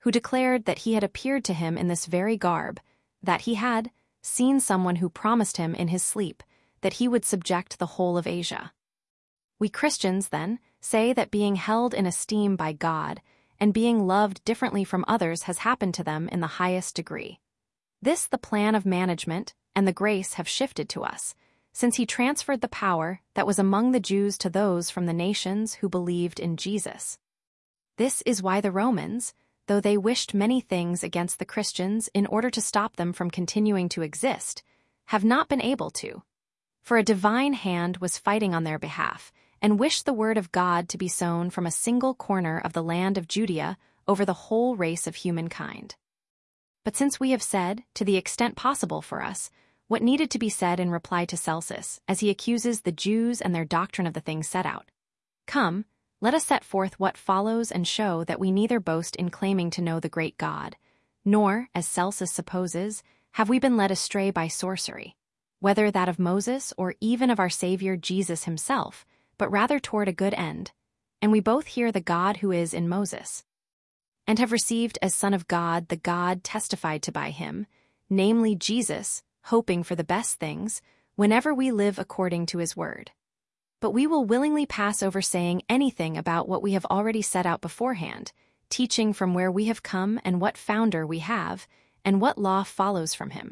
who declared that he had appeared to him in this very garb, that he had seen someone who promised him in his sleep that he would subject the whole of Asia. We Christians, then, say that being held in esteem by God and being loved differently from others has happened to them in the highest degree. This the plan of management and the grace have shifted to us, since he transferred the power that was among the Jews to those from the nations who believed in Jesus. This is why the Romans, though they wished many things against the Christians in order to stop them from continuing to exist, have not been able to. For a divine hand was fighting on their behalf, and wished the word of God to be sown from a single corner of the land of Judea over the whole race of humankind. But since we have said, to the extent possible for us, what needed to be said in reply to Celsus, as he accuses the Jews and their doctrine of the things set out, come, let us set forth what follows and show that we neither boast in claiming to know the great God, nor, as Celsus supposes, have we been led astray by sorcery, whether that of Moses or even of our Savior Jesus himself, but rather toward a good end, and we both hear the God who is in Moses, and have received as Son of God the God testified to by him, namely Jesus, hoping for the best things, whenever we live according to his word. But we will willingly pass over saying anything about what we have already set out beforehand, teaching from where we have come and what founder we have, and what law follows from him.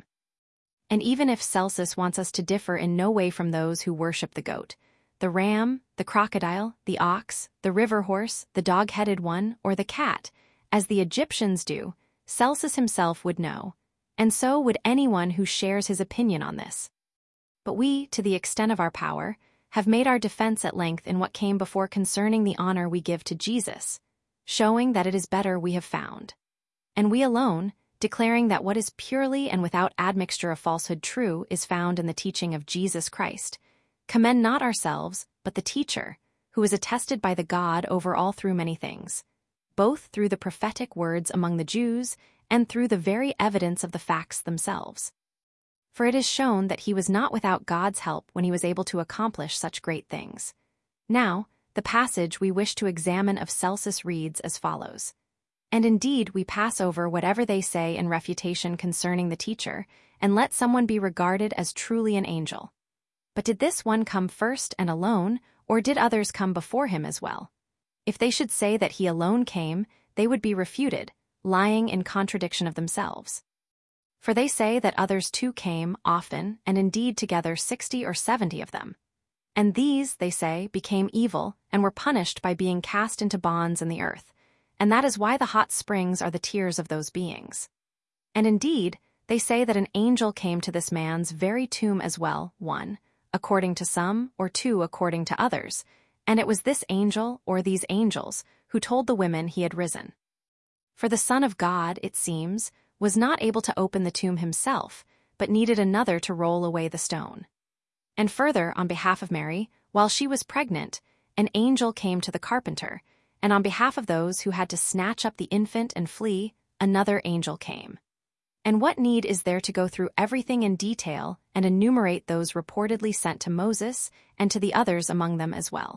And even if Celsus wants us to differ in no way from those who worship the goat, the ram, the crocodile, the ox, the river horse, the dog-headed one, or the cat, as the Egyptians do, Celsus himself would know, and so would anyone who shares his opinion on this. But we, to the extent of our power, have made our defense at length in what came before concerning the honor we give to Jesus, showing that it is better we have found. And we alone, declaring that what is purely and without admixture of falsehood true is found in the teaching of Jesus Christ, commend not ourselves, but the teacher, who is attested by the God over all through many things, both through the prophetic words among the Jews and through the very evidence of the facts themselves. For it is shown that he was not without God's help when he was able to accomplish such great things. Now, the passage we wish to examine of Celsus reads as follows. And indeed we pass over whatever they say in refutation concerning the teacher, and let someone be regarded as truly an angel. But did this one come first and alone, or did others come before him as well? If they should say that he alone came, they would be refuted, lying in contradiction of themselves. For they say that others too came, often, and indeed together sixty or seventy of them. And these, they say, became evil, and were punished by being cast into bonds in the earth, and that is why the hot springs are the tears of those beings. And indeed, they say that an angel came to this man's very tomb as well, one, according to some, or two according to others, and it was this angel, or these angels, who told the women he had risen. For the Son of God, it seems, was not able to open the tomb himself, but needed another to roll away the stone. And further, on behalf of Mary, while she was pregnant, an angel came to the carpenter, and on behalf of those who had to snatch up the infant and flee, another angel came. And what need is there to go through everything in detail and enumerate those reportedly sent to Moses and to the others among them as well?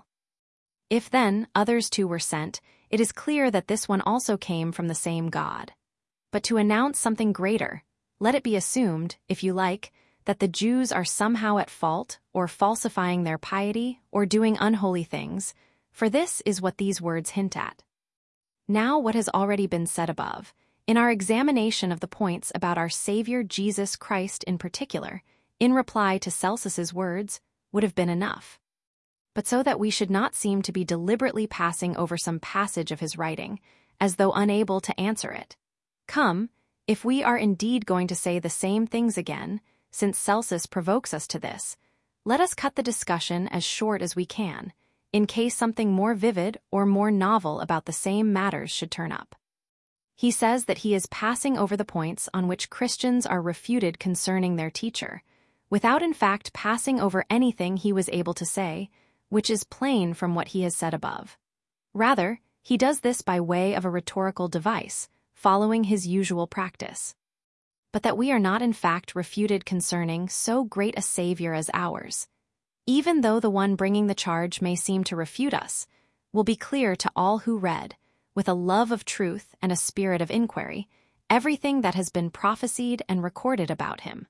If then others too were sent, it is clear that this one also came from the same God. But to announce something greater, let it be assumed, if you like, that the Jews are somehow at fault or falsifying their piety or doing unholy things, for this is what these words hint at. Now what has already been said above, in our examination of the points about our Savior Jesus Christ in particular, in reply to Celsus's words, would have been enough. But so that we should not seem to be deliberately passing over some passage of his writing, as though unable to answer it, come, if we are indeed going to say the same things again, since Celsus provokes us to this, let us cut the discussion as short as we can, in case something more vivid or more novel about the same matters should turn up. He says that he is passing over the points on which Christians are refuted concerning their teacher, without in fact passing over anything he was able to say, which is plain from what he has said above. Rather, he does this by way of a rhetorical device, following his usual practice. But that we are not in fact refuted concerning so great a Savior as ours, even though the one bringing the charge may seem to refute us, will be clear to all who read, with a love of truth and a spirit of inquiry, everything that has been prophesied and recorded about him.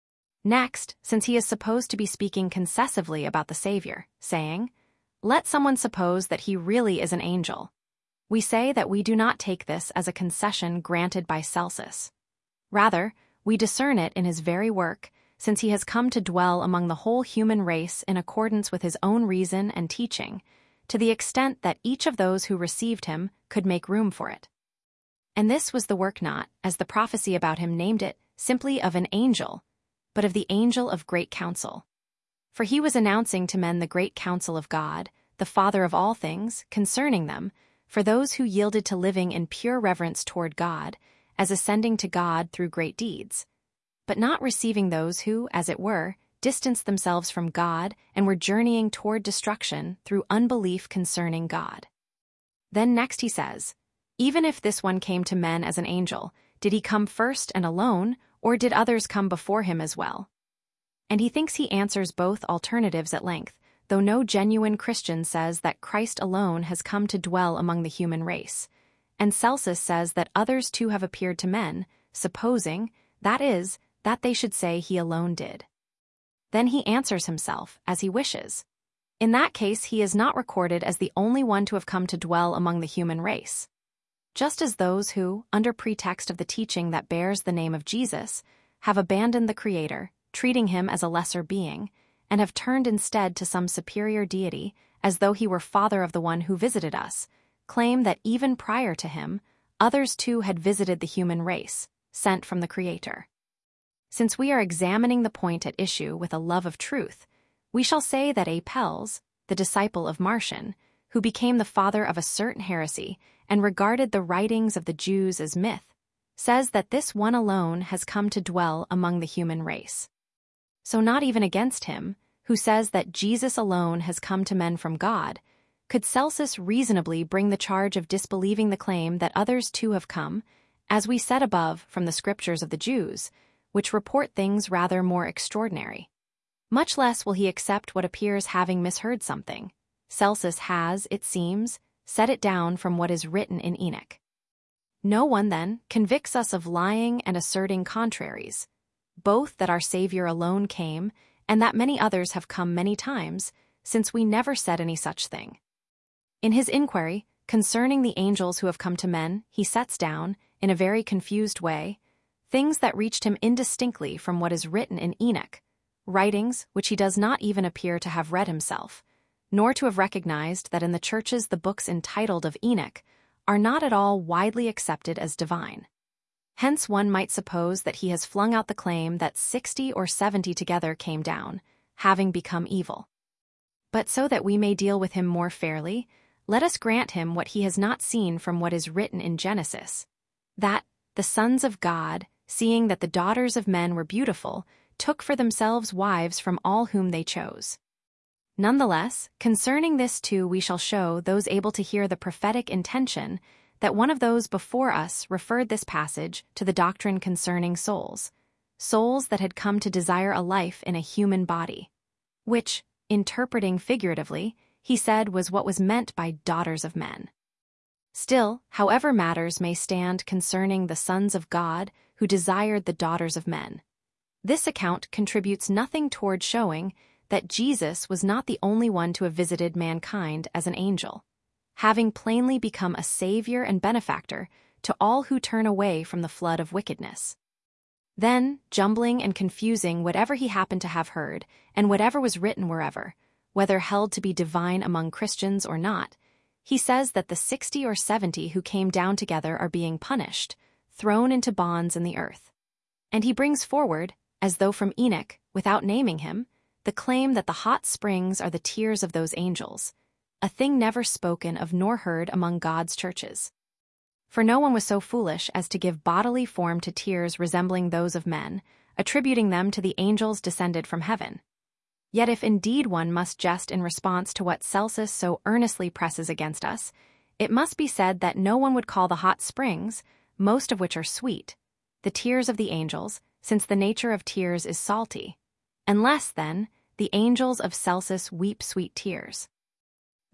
Next, since he is supposed to be speaking concessively about the Savior, saying, "Let someone suppose that he really is an angel," we say that we do not take this as a concession granted by Celsus. Rather, we discern it in his very work, since he has come to dwell among the whole human race in accordance with his own reason and teaching, to the extent that each of those who received him could make room for it. And this was the work not, as the prophecy about him named it, simply of an angel, but of the angel of great counsel. For he was announcing to men the great counsel of God, the Father of all things, concerning them, for those who yielded to living in pure reverence toward God, as ascending to God through great deeds, but not receiving those who, as it were, distanced themselves from God and were journeying toward destruction through unbelief concerning God. Then next he says, "Even if this one came to men as an angel, did he come first and alone, or did others come before him as well?" And he thinks he answers both alternatives at length, though no genuine Christian says that Christ alone has come to dwell among the human race. And Celsus says that others too have appeared to men, supposing, that is, that they should say he alone did. Then he answers himself, as he wishes. In that case he is not recorded as the only one to have come to dwell among the human race. Just as those who, under pretext of the teaching that bears the name of Jesus, have abandoned the Creator, treating him as a lesser being, and have turned instead to some superior deity, as though he were father of the one who visited us, claim that even prior to him, others too had visited the human race, sent from the Creator. Since we are examining the point at issue with a love of truth, we shall say that Apelles, the disciple of Marcion, who became the father of a certain heresy and regarded the writings of the Jews as myth, says that this one alone has come to dwell among the human race. So not even against him, who says that Jesus alone has come to men from God, could Celsus reasonably bring the charge of disbelieving the claim that others too have come, as we said above from the scriptures of the Jews, which report things rather more extraordinary. Much less will he accept what appears having misheard something. Celsus has, it seems, set it down from what is written in Enoch. No one, then, convicts us of lying and asserting contraries, both that our Savior alone came and that many others have come many times, since we never said any such thing. In his inquiry concerning the angels who have come to men, he sets down, in a very confused way, things that reached him indistinctly from what is written in Enoch, writings which he does not even appear to have read himself, nor to have recognized that in the churches the books entitled of Enoch are not at all widely accepted as divine. Hence one might suppose that he has flung out the claim that sixty or seventy together came down, having become evil. But so that we may deal with him more fairly, let us grant him what he has not seen from what is written in Genesis, that the sons of God, seeing that the daughters of men were beautiful, took for themselves wives from all whom they chose. Nonetheless, concerning this too we shall show those able to hear the prophetic intention that one of those before us referred this passage to the doctrine concerning souls, souls that had come to desire a life in a human body, which, interpreting figuratively, he said was what was meant by daughters of men. Still, however matters may stand concerning the sons of God who desired the daughters of men, this account contributes nothing toward showing that Jesus was not the only one to have visited mankind as an angel, having plainly become a savior and benefactor to all who turn away from the flood of wickedness. Then, jumbling and confusing whatever he happened to have heard, and whatever was written wherever, whether held to be divine among Christians or not, he says that the sixty or seventy who came down together are being punished, thrown into bonds in the earth. And he brings forward, as though from Enoch, without naming him, the claim that the hot springs are the tears of those angels, a thing never spoken of nor heard among God's churches. For no one was so foolish as to give bodily form to tears resembling those of men, attributing them to the angels descended from heaven. Yet if indeed one must jest in response to what Celsus so earnestly presses against us, it must be said that no one would call the hot springs, most of which are sweet, the tears of the angels, since the nature of tears is salty, unless, then, the angels of Celsus weep sweet tears.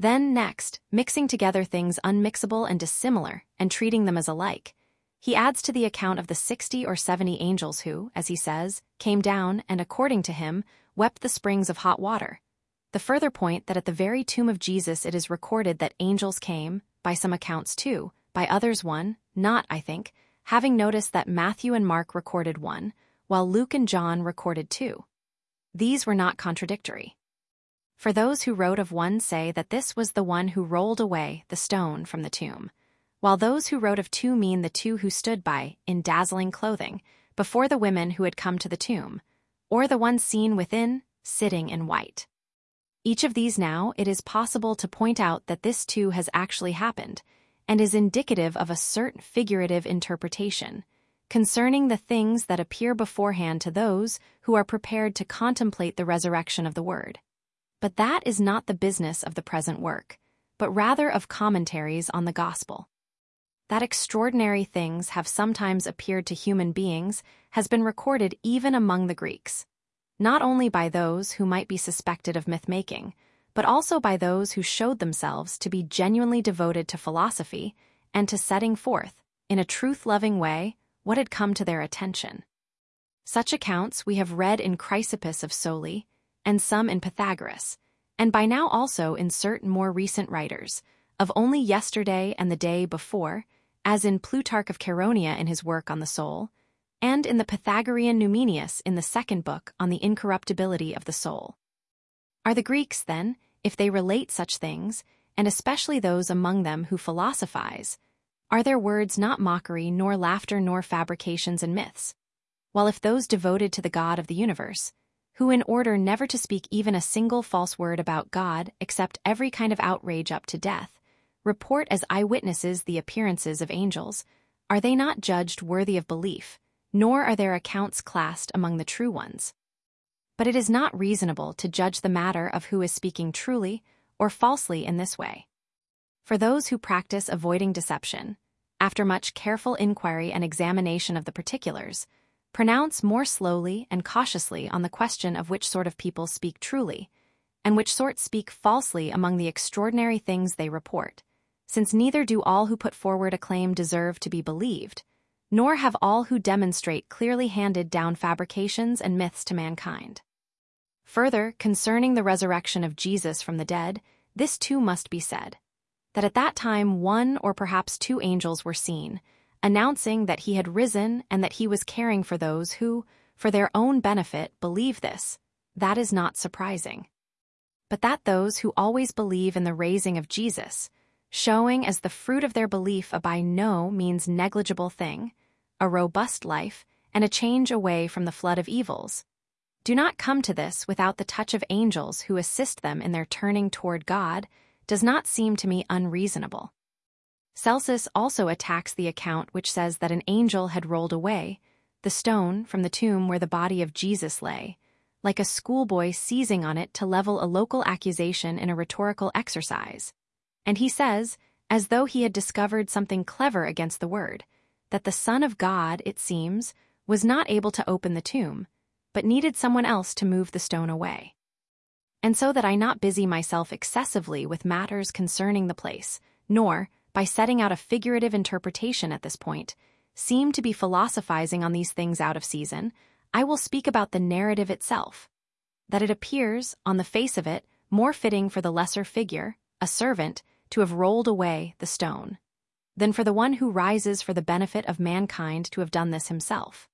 Then next, mixing together things unmixable and dissimilar and treating them as alike, he adds to the account of the sixty or seventy angels who, as he says, came down and, according to him, wept the springs of hot water. The further point that at the very tomb of Jesus it is recorded that angels came, by some accounts two, by others one, not, I think, having noticed that Matthew and Mark recorded one, while Luke and John recorded two. These were not contradictory. For those who wrote of one say that this was the one who rolled away the stone from the tomb, while those who wrote of two mean the two who stood by, in dazzling clothing, before the women who had come to the tomb, or the one seen within, sitting in white. Each of these now it is possible to point out that this too has actually happened, and is indicative of a certain figurative interpretation, concerning the things that appear beforehand to those who are prepared to contemplate the resurrection of the Word. But that is not the business of the present work, but rather of commentaries on the Gospel. That extraordinary things have sometimes appeared to human beings has been recorded even among the Greeks, not only by those who might be suspected of myth-making, but also by those who showed themselves to be genuinely devoted to philosophy and to setting forth, in a truth-loving way, what had come to their attention. Such accounts we have read in Chrysippus of Soli, and some in Pythagoras, and by now also in certain more recent writers, of only yesterday and the day before, as in Plutarch of Chaeronea in his work on the soul, and in the Pythagorean Numenius in the second book on the incorruptibility of the soul. Are the Greeks, then, if they relate such things, and especially those among them who philosophize, are their words not mockery nor laughter nor fabrications and myths? While if those devoted to the God of the universe, who in order never to speak even a single false word about God except every kind of outrage up to death, report as eyewitnesses the appearances of angels, are they not judged worthy of belief, nor are their accounts classed among the true ones? But it is not reasonable to judge the matter of who is speaking truly or falsely in this way. For those who practice avoiding deception, after much careful inquiry and examination of the particulars, pronounce more slowly and cautiously on the question of which sort of people speak truly, and which sort speak falsely among the extraordinary things they report, since neither do all who put forward a claim deserve to be believed, nor have all who demonstrate clearly handed down fabrications and myths to mankind. Further, concerning the resurrection of Jesus from the dead, this too must be said, that at that time one or perhaps two angels were seen, announcing that he had risen and that he was caring for those who, for their own benefit, believe this. That is not surprising. But that those who always believe in the raising of Jesus, showing as the fruit of their belief a by no means negligible thing, a robust life, and a change away from the flood of evils, do not come to this without the touch of angels who assist them in their turning toward God, does not seem to me unreasonable. Celsus also attacks the account which says that an angel had rolled away the stone from the tomb where the body of Jesus lay, like a schoolboy seizing on it to level a local accusation in a rhetorical exercise. And he says, as though he had discovered something clever against the word, that the Son of God, it seems, was not able to open the tomb, but needed someone else to move the stone away. And so that I not busy myself excessively with matters concerning the place, nor, by setting out a figurative interpretation at this point, seem to be philosophizing on these things out of season, I will speak about the narrative itself, that it appears, on the face of it, more fitting for the lesser figure, a servant, to have rolled away the stone, than for the one who rises for the benefit of mankind to have done this himself.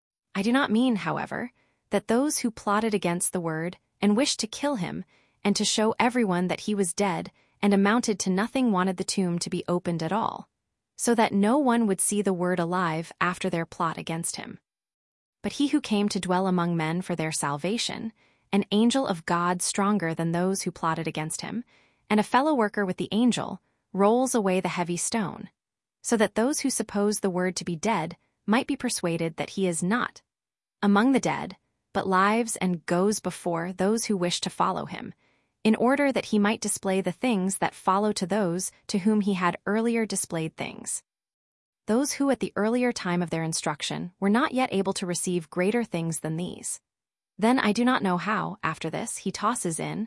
I do not mean, however, that those who plotted against the word and wished to kill him, and to show everyone that he was dead and amounted to nothing wanted the tomb to be opened at all, so that no one would see the word alive after their plot against him. But he who came to dwell among men for their salvation, an angel of God stronger than those who plotted against him, and a fellow worker with the angel, rolls away the heavy stone, so that those who suppose the word to be dead might be persuaded that he is not among the dead, but lives and goes before those who wish to follow him, in order that he might display the things that follow to those to whom he had earlier displayed things. Those who at the earlier time of their instruction were not yet able to receive greater things than these. Then I do not know how, after this, he tosses in,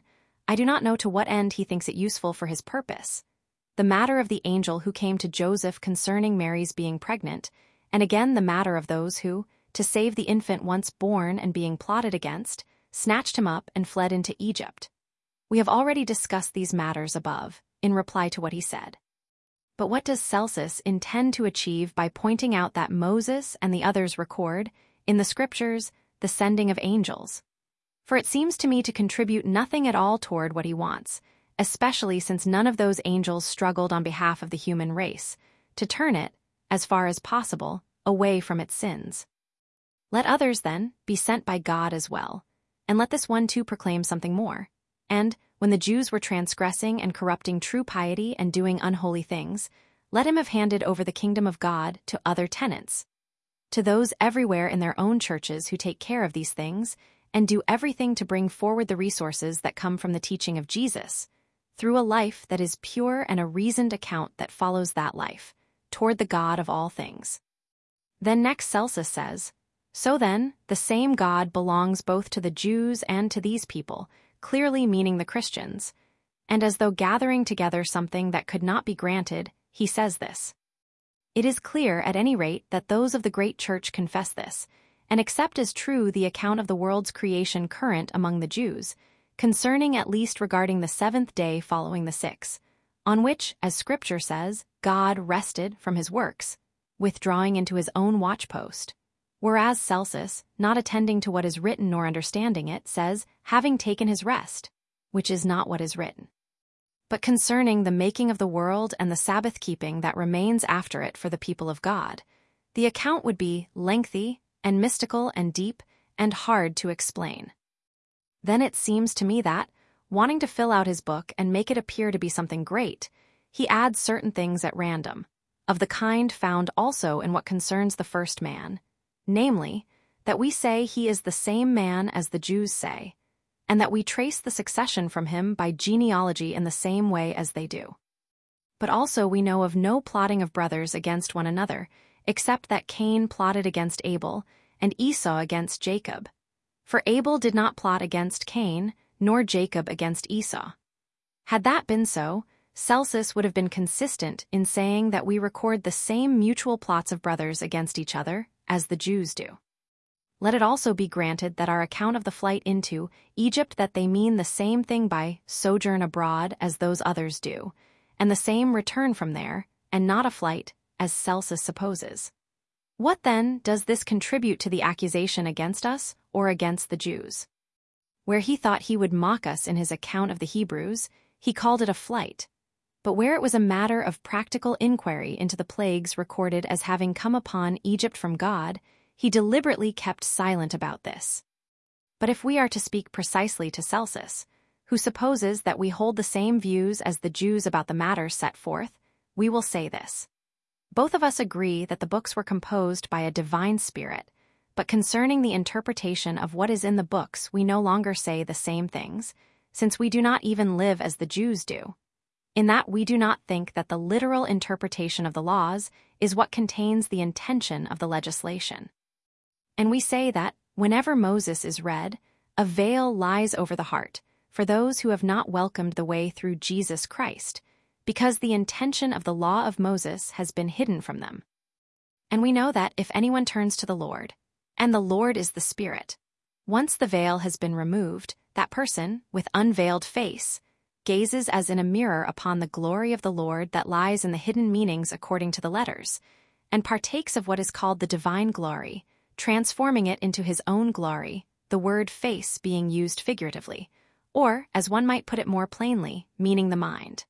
I do not know to what end he thinks it useful for his purpose. The matter of the angel who came to Joseph concerning Mary's being pregnant, and again the matter of those who, to save the infant once born and being plotted against, snatched him up and fled into Egypt. We have already discussed these matters above, in reply to what he said. But what does Celsus intend to achieve by pointing out that Moses and the others record, in the scriptures, the sending of angels? For it seems to me to contribute nothing at all toward what he wants, especially since none of those angels struggled on behalf of the human race, to turn it, as far as possible, away from its sins. Let others, then, be sent by God as well, and let this one too proclaim something more. And, when the Jews were transgressing and corrupting true piety and doing unholy things, let him have handed over the kingdom of God to other tenants, to those everywhere in their own churches who take care of these things and do everything to bring forward the resources that come from the teaching of Jesus, through a life that is pure and a reasoned account that follows that life, toward the God of all things. Then next Celsus says, so then, the same God belongs both to the Jews and to these people, clearly meaning the Christians, and as though gathering together something that could not be granted, he says this. It is clear, at any rate, that those of the great church confess this, and accept as true the account of the world's creation current among the Jews, concerning at least regarding the seventh day following the sixth, on which, as Scripture says, God rested from his works, withdrawing into his own watchpost. Whereas Celsus, not attending to what is written nor understanding it, says, having taken his rest, which is not what is written. But concerning the making of the world and the Sabbath-keeping that remains after it for the people of God, the account would be lengthy and mystical and deep and hard to explain. Then it seems to me that, wanting to fill out his book and make it appear to be something great, he adds certain things at random, of the kind found also in what concerns the first man, namely, that we say he is the same man as the Jews say, and that we trace the succession from him by genealogy in the same way as they do. But also we know of no plotting of brothers against one another, except that Cain plotted against Abel, and Esau against Jacob. For Abel did not plot against Cain, nor Jacob against Esau. Had that been so, Celsus would have been consistent in saying that we record the same mutual plots of brothers against each other as the Jews do. Let it also be granted that our account of the flight into Egypt that they mean the same thing by sojourn abroad as those others do, and the same return from there, and not a flight, as Celsus supposes. What then does this contribute to the accusation against us or against the Jews? Where he thought he would mock us in his account of the Hebrews, he called it a flight. But where it was a matter of practical inquiry into the plagues recorded as having come upon Egypt from God, he deliberately kept silent about this. But if we are to speak precisely to Celsus, who supposes that we hold the same views as the Jews about the matters set forth, we will say this. Both of us agree that the books were composed by a divine spirit, but concerning the interpretation of what is in the books we no longer say the same things, since we do not even live as the Jews do, in that we do not think that the literal interpretation of the laws is what contains the intention of the legislation. And we say that, whenever Moses is read, a veil lies over the heart for those who have not welcomed the way through Jesus Christ, because the intention of the law of Moses has been hidden from them. And we know that if anyone turns to the Lord, and the Lord is the Spirit, once the veil has been removed, that person, with unveiled face, gazes as in a mirror upon the glory of the Lord that lies in the hidden meanings according to the letters, and partakes of what is called the divine glory, transforming it into his own glory, the word face being used figuratively, or, as one might put it more plainly, meaning the mind.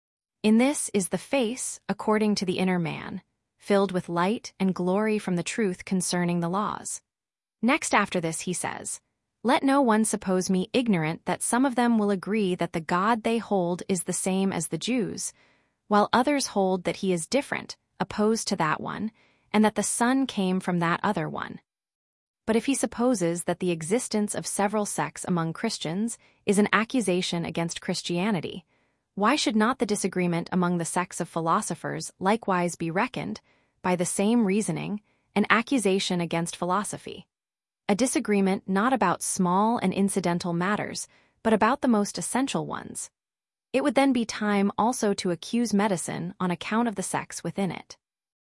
In this is the face, according to the inner man, filled with light and glory from the truth concerning the laws. Next after this he says, let no one suppose me ignorant that some of them will agree that the God they hold is the same as the Jews, while others hold that he is different, opposed to that one, and that the Son came from that other one. But if he supposes that the existence of several sects among Christians is an accusation against Christianity, why should not the disagreement among the sects of philosophers likewise be reckoned, by the same reasoning, an accusation against philosophy? A disagreement not about small and incidental matters, but about the most essential ones. It would then be time also to accuse medicine on account of the sects within it.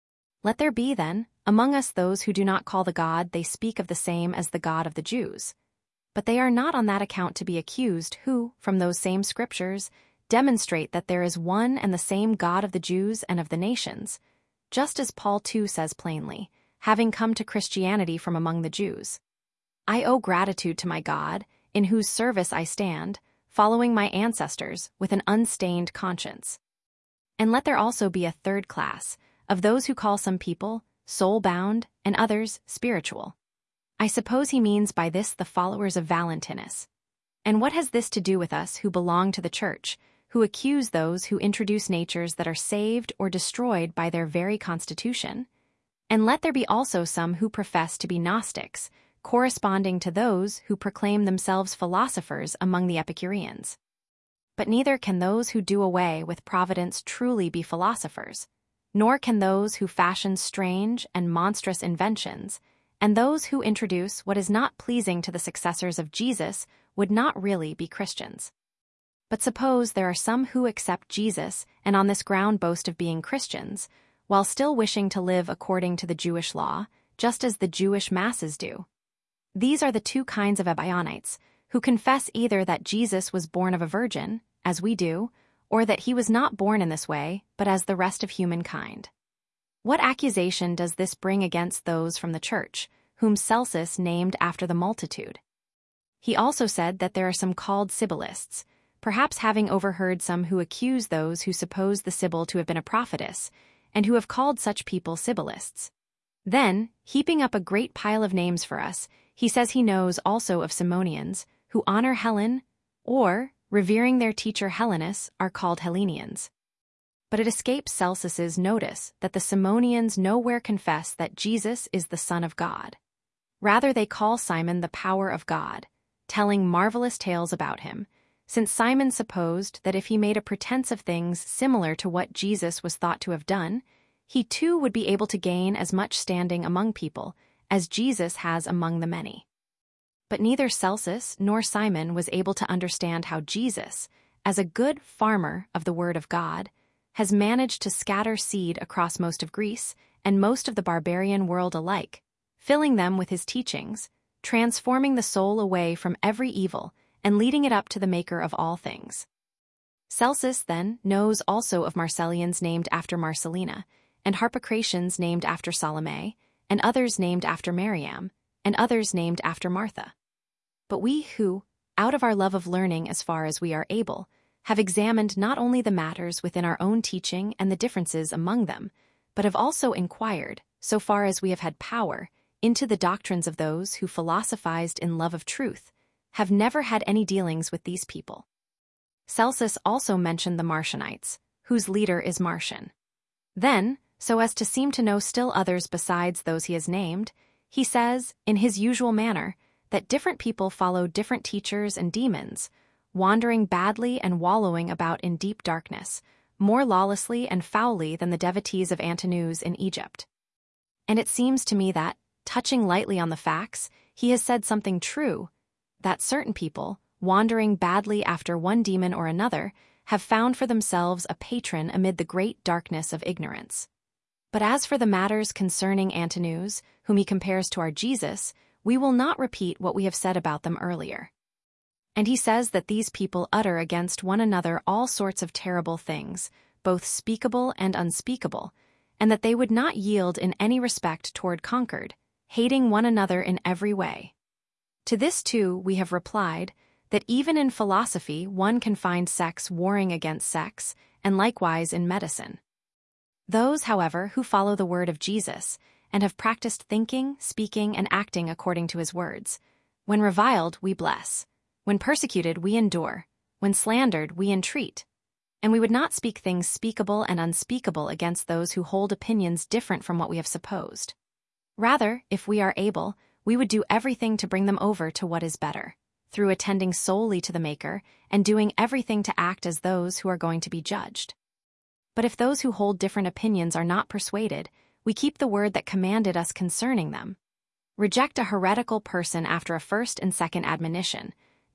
Let there be, then, among us those who do not call the God they speak of the same as the God of the Jews. But they are not on that account to be accused who, from those same scriptures, demonstrate that there is one and the same God of the Jews and of the nations, just as Paul too says plainly, having come to Christianity from among the Jews. I owe gratitude to my God, in whose service I stand, following my ancestors with an unstained conscience. And let there also be a third class, of those who call some people soul-bound and others spiritual. I suppose he means by this the followers of Valentinus. And what has this to do with us who belong to the Church, who accuse those who introduce natures that are saved or destroyed by their very constitution? And let there be also some who profess to be Gnostics, corresponding to those who proclaim themselves philosophers among the Epicureans. But neither can those who do away with providence truly be philosophers, nor can those who fashion strange and monstrous inventions, and those who introduce what is not pleasing to the successors of Jesus would not really be Christians. But suppose there are some who accept Jesus and on this ground boast of being Christians, while still wishing to live according to the Jewish law, just as the Jewish masses do. These are the two kinds of Ebionites, who confess either that Jesus was born of a virgin, as we do, or that he was not born in this way, but as the rest of humankind. What accusation does this bring against those from the Church, whom Celsus named after the multitude? He also said that there are some called Sibyllists, perhaps having overheard some who accuse those who suppose the Sibyl to have been a prophetess, and who have called such people Sibyllists. Then, heaping up a great pile of names for us, he says he knows also of Simonians, who honor Helen, or, revering their teacher Hellenus, are called Hellenians. But it escapes Celsus's notice that the Simonians nowhere confess that Jesus is the Son of God. Rather they call Simon the power of God, telling marvelous tales about him, since Simon supposed that if he made a pretense of things similar to what Jesus was thought to have done, he too would be able to gain as much standing among people as Jesus has among the many. But neither Celsus nor Simon was able to understand how Jesus, as a good farmer of the Word of God, has managed to scatter seed across most of Greece and most of the barbarian world alike, filling them with his teachings, transforming the soul away from every evil and leading it up to the Maker of all things. Celsus, then, knows also of Marcellians named after Marcellina, and Harpocratians named after Salome, and others named after Mariam, and others named after Martha. But we who, out of our love of learning as far as we are able, have examined not only the matters within our own teaching and the differences among them, but have also inquired, so far as we have had power, into the doctrines of those who philosophized in love of truth, have never had any dealings with these people. Celsus also mentioned the Marcionites, whose leader is Marcion. Then, so as to seem to know still others besides those he has named, he says, in his usual manner, that different people follow different teachers and demons, wandering badly and wallowing about in deep darkness, more lawlessly and foully than the devotees of Antinous in Egypt. And it seems to me that, touching lightly on the facts, he has said something true, that certain people, wandering badly after one demon or another, have found for themselves a patron amid the great darkness of ignorance. But as for the matters concerning Antinous, whom he compares to our Jesus, we will not repeat what we have said about them earlier. And he says that these people utter against one another all sorts of terrible things, both speakable and unspeakable, and that they would not yield in any respect toward conquered, hating one another in every way. To this, too, we have replied, that even in philosophy one can find sects warring against sects, and likewise in medicine. Those, however, who follow the word of Jesus, and have practiced thinking, speaking, and acting according to his words, when reviled, we bless. When persecuted, we endure. When slandered, we entreat. And we would not speak things speakable and unspeakable against those who hold opinions different from what we have supposed. Rather, if we are able, we would do everything to bring them over to what is better, through attending solely to the Maker and doing everything to act as those who are going to be judged. But if those who hold different opinions are not persuaded, we keep the word that commanded us concerning them. Reject a heretical person after a first and second admonition,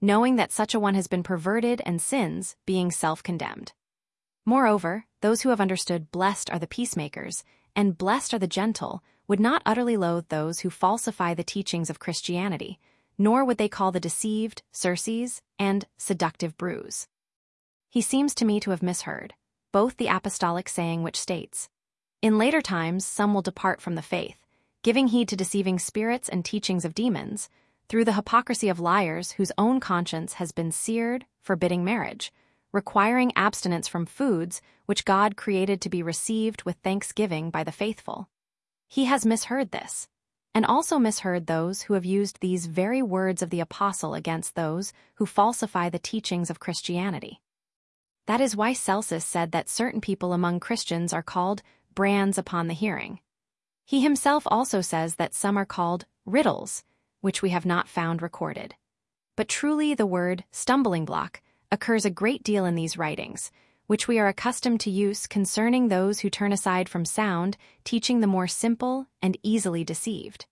knowing that such a one has been perverted and sins, being self-condemned. Moreover, those who have understood blessed are the peacemakers, and blessed are the gentle, would not utterly loathe those who falsify the teachings of Christianity, nor would they call the deceived Circes and seductive brews. He seems to me to have misheard both the apostolic saying which states, "In later times some will depart from the faith, giving heed to deceiving spirits and teachings of demons, through the hypocrisy of liars whose own conscience has been seared, forbidding marriage, requiring abstinence from foods which God created to be received with thanksgiving by the faithful." He has misheard this, and also misheard those who have used these very words of the apostle against those who falsify the teachings of Christianity. That is why Celsus said that certain people among Christians are called brands upon the hearing. He himself also says that some are called riddles, which we have not found recorded. But truly the word stumbling block occurs a great deal in these writings, which we are accustomed to use concerning those who turn aside from sound, teaching the more simple and easily deceived.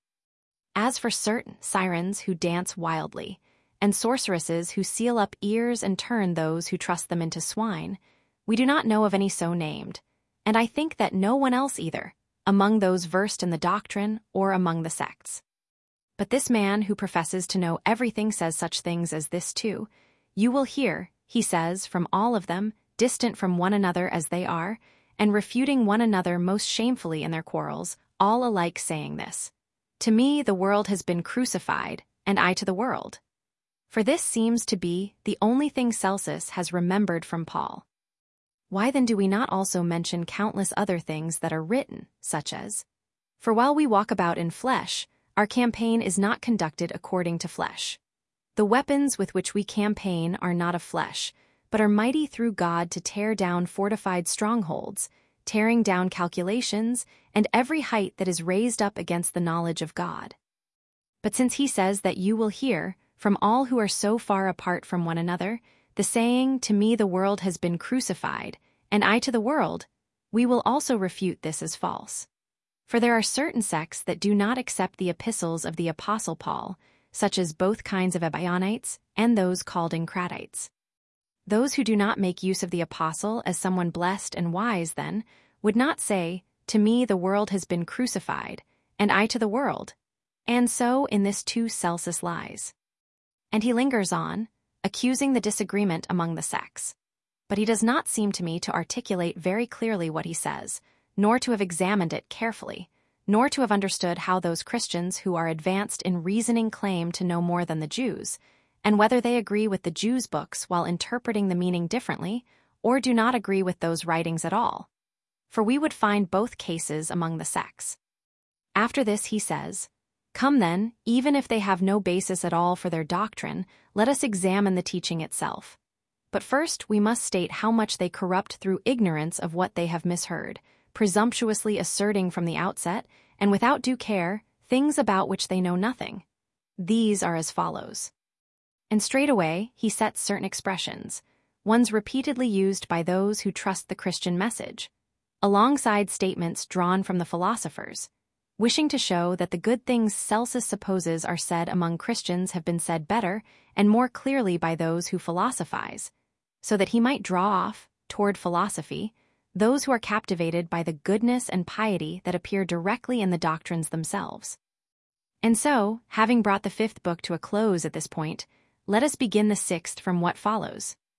As for certain sirens who dance wildly, and sorceresses who seal up ears and turn those who trust them into swine, we do not know of any so named, and I think that no one else either, among those versed in the doctrine or among the sects. But this man who professes to know everything says such things as this too. You will hear, he says, from all of them, distant from one another as they are, and refuting one another most shamefully in their quarrels, all alike saying this, "To me the world has been crucified, and I to the world." For this seems to be the only thing Celsus has remembered from Paul. Why then do we not also mention countless other things that are written, such as, "For while we walk about in flesh, our campaign is not conducted according to flesh. The weapons with which we campaign are not of flesh, but are mighty through God to tear down fortified strongholds, tearing down calculations, and every height that is raised up against the knowledge of God." But since he says that you will hear, from all who are so far apart from one another, the saying, "To me the world has been crucified, and I to the world," we will also refute this as false. For there are certain sects that do not accept the epistles of the Apostle Paul, such as both kinds of Ebionites and those called Encratites. Those who do not make use of the apostle as someone blessed and wise, then, would not say, "To me the world has been crucified, and I to the world," and so in this too Celsus lies. And he lingers on, accusing the disagreement among the sects. But he does not seem to me to articulate very clearly what he says, nor to have examined it carefully, nor to have understood how those Christians who are advanced in reasoning claim to know more than the Jews, and whether they agree with the Jews' books while interpreting the meaning differently, or do not agree with those writings at all. For we would find both cases among the sects. After this he says, "Come then, even if they have no basis at all for their doctrine, let us examine the teaching itself. But first we must state how much they corrupt through ignorance of what they have misheard, presumptuously asserting from the outset, and without due care, things about which they know nothing. These are as follows." And straightway he sets certain expressions, ones repeatedly used by those who trust the Christian message, alongside statements drawn from the philosophers, wishing to show that the good things Celsus supposes are said among Christians have been said better and more clearly by those who philosophize, so that he might draw off, toward philosophy, those who are captivated by the goodness and piety that appear directly in the doctrines themselves. And so, having brought the fifth book to a close at this point, let us begin the sixth from what follows.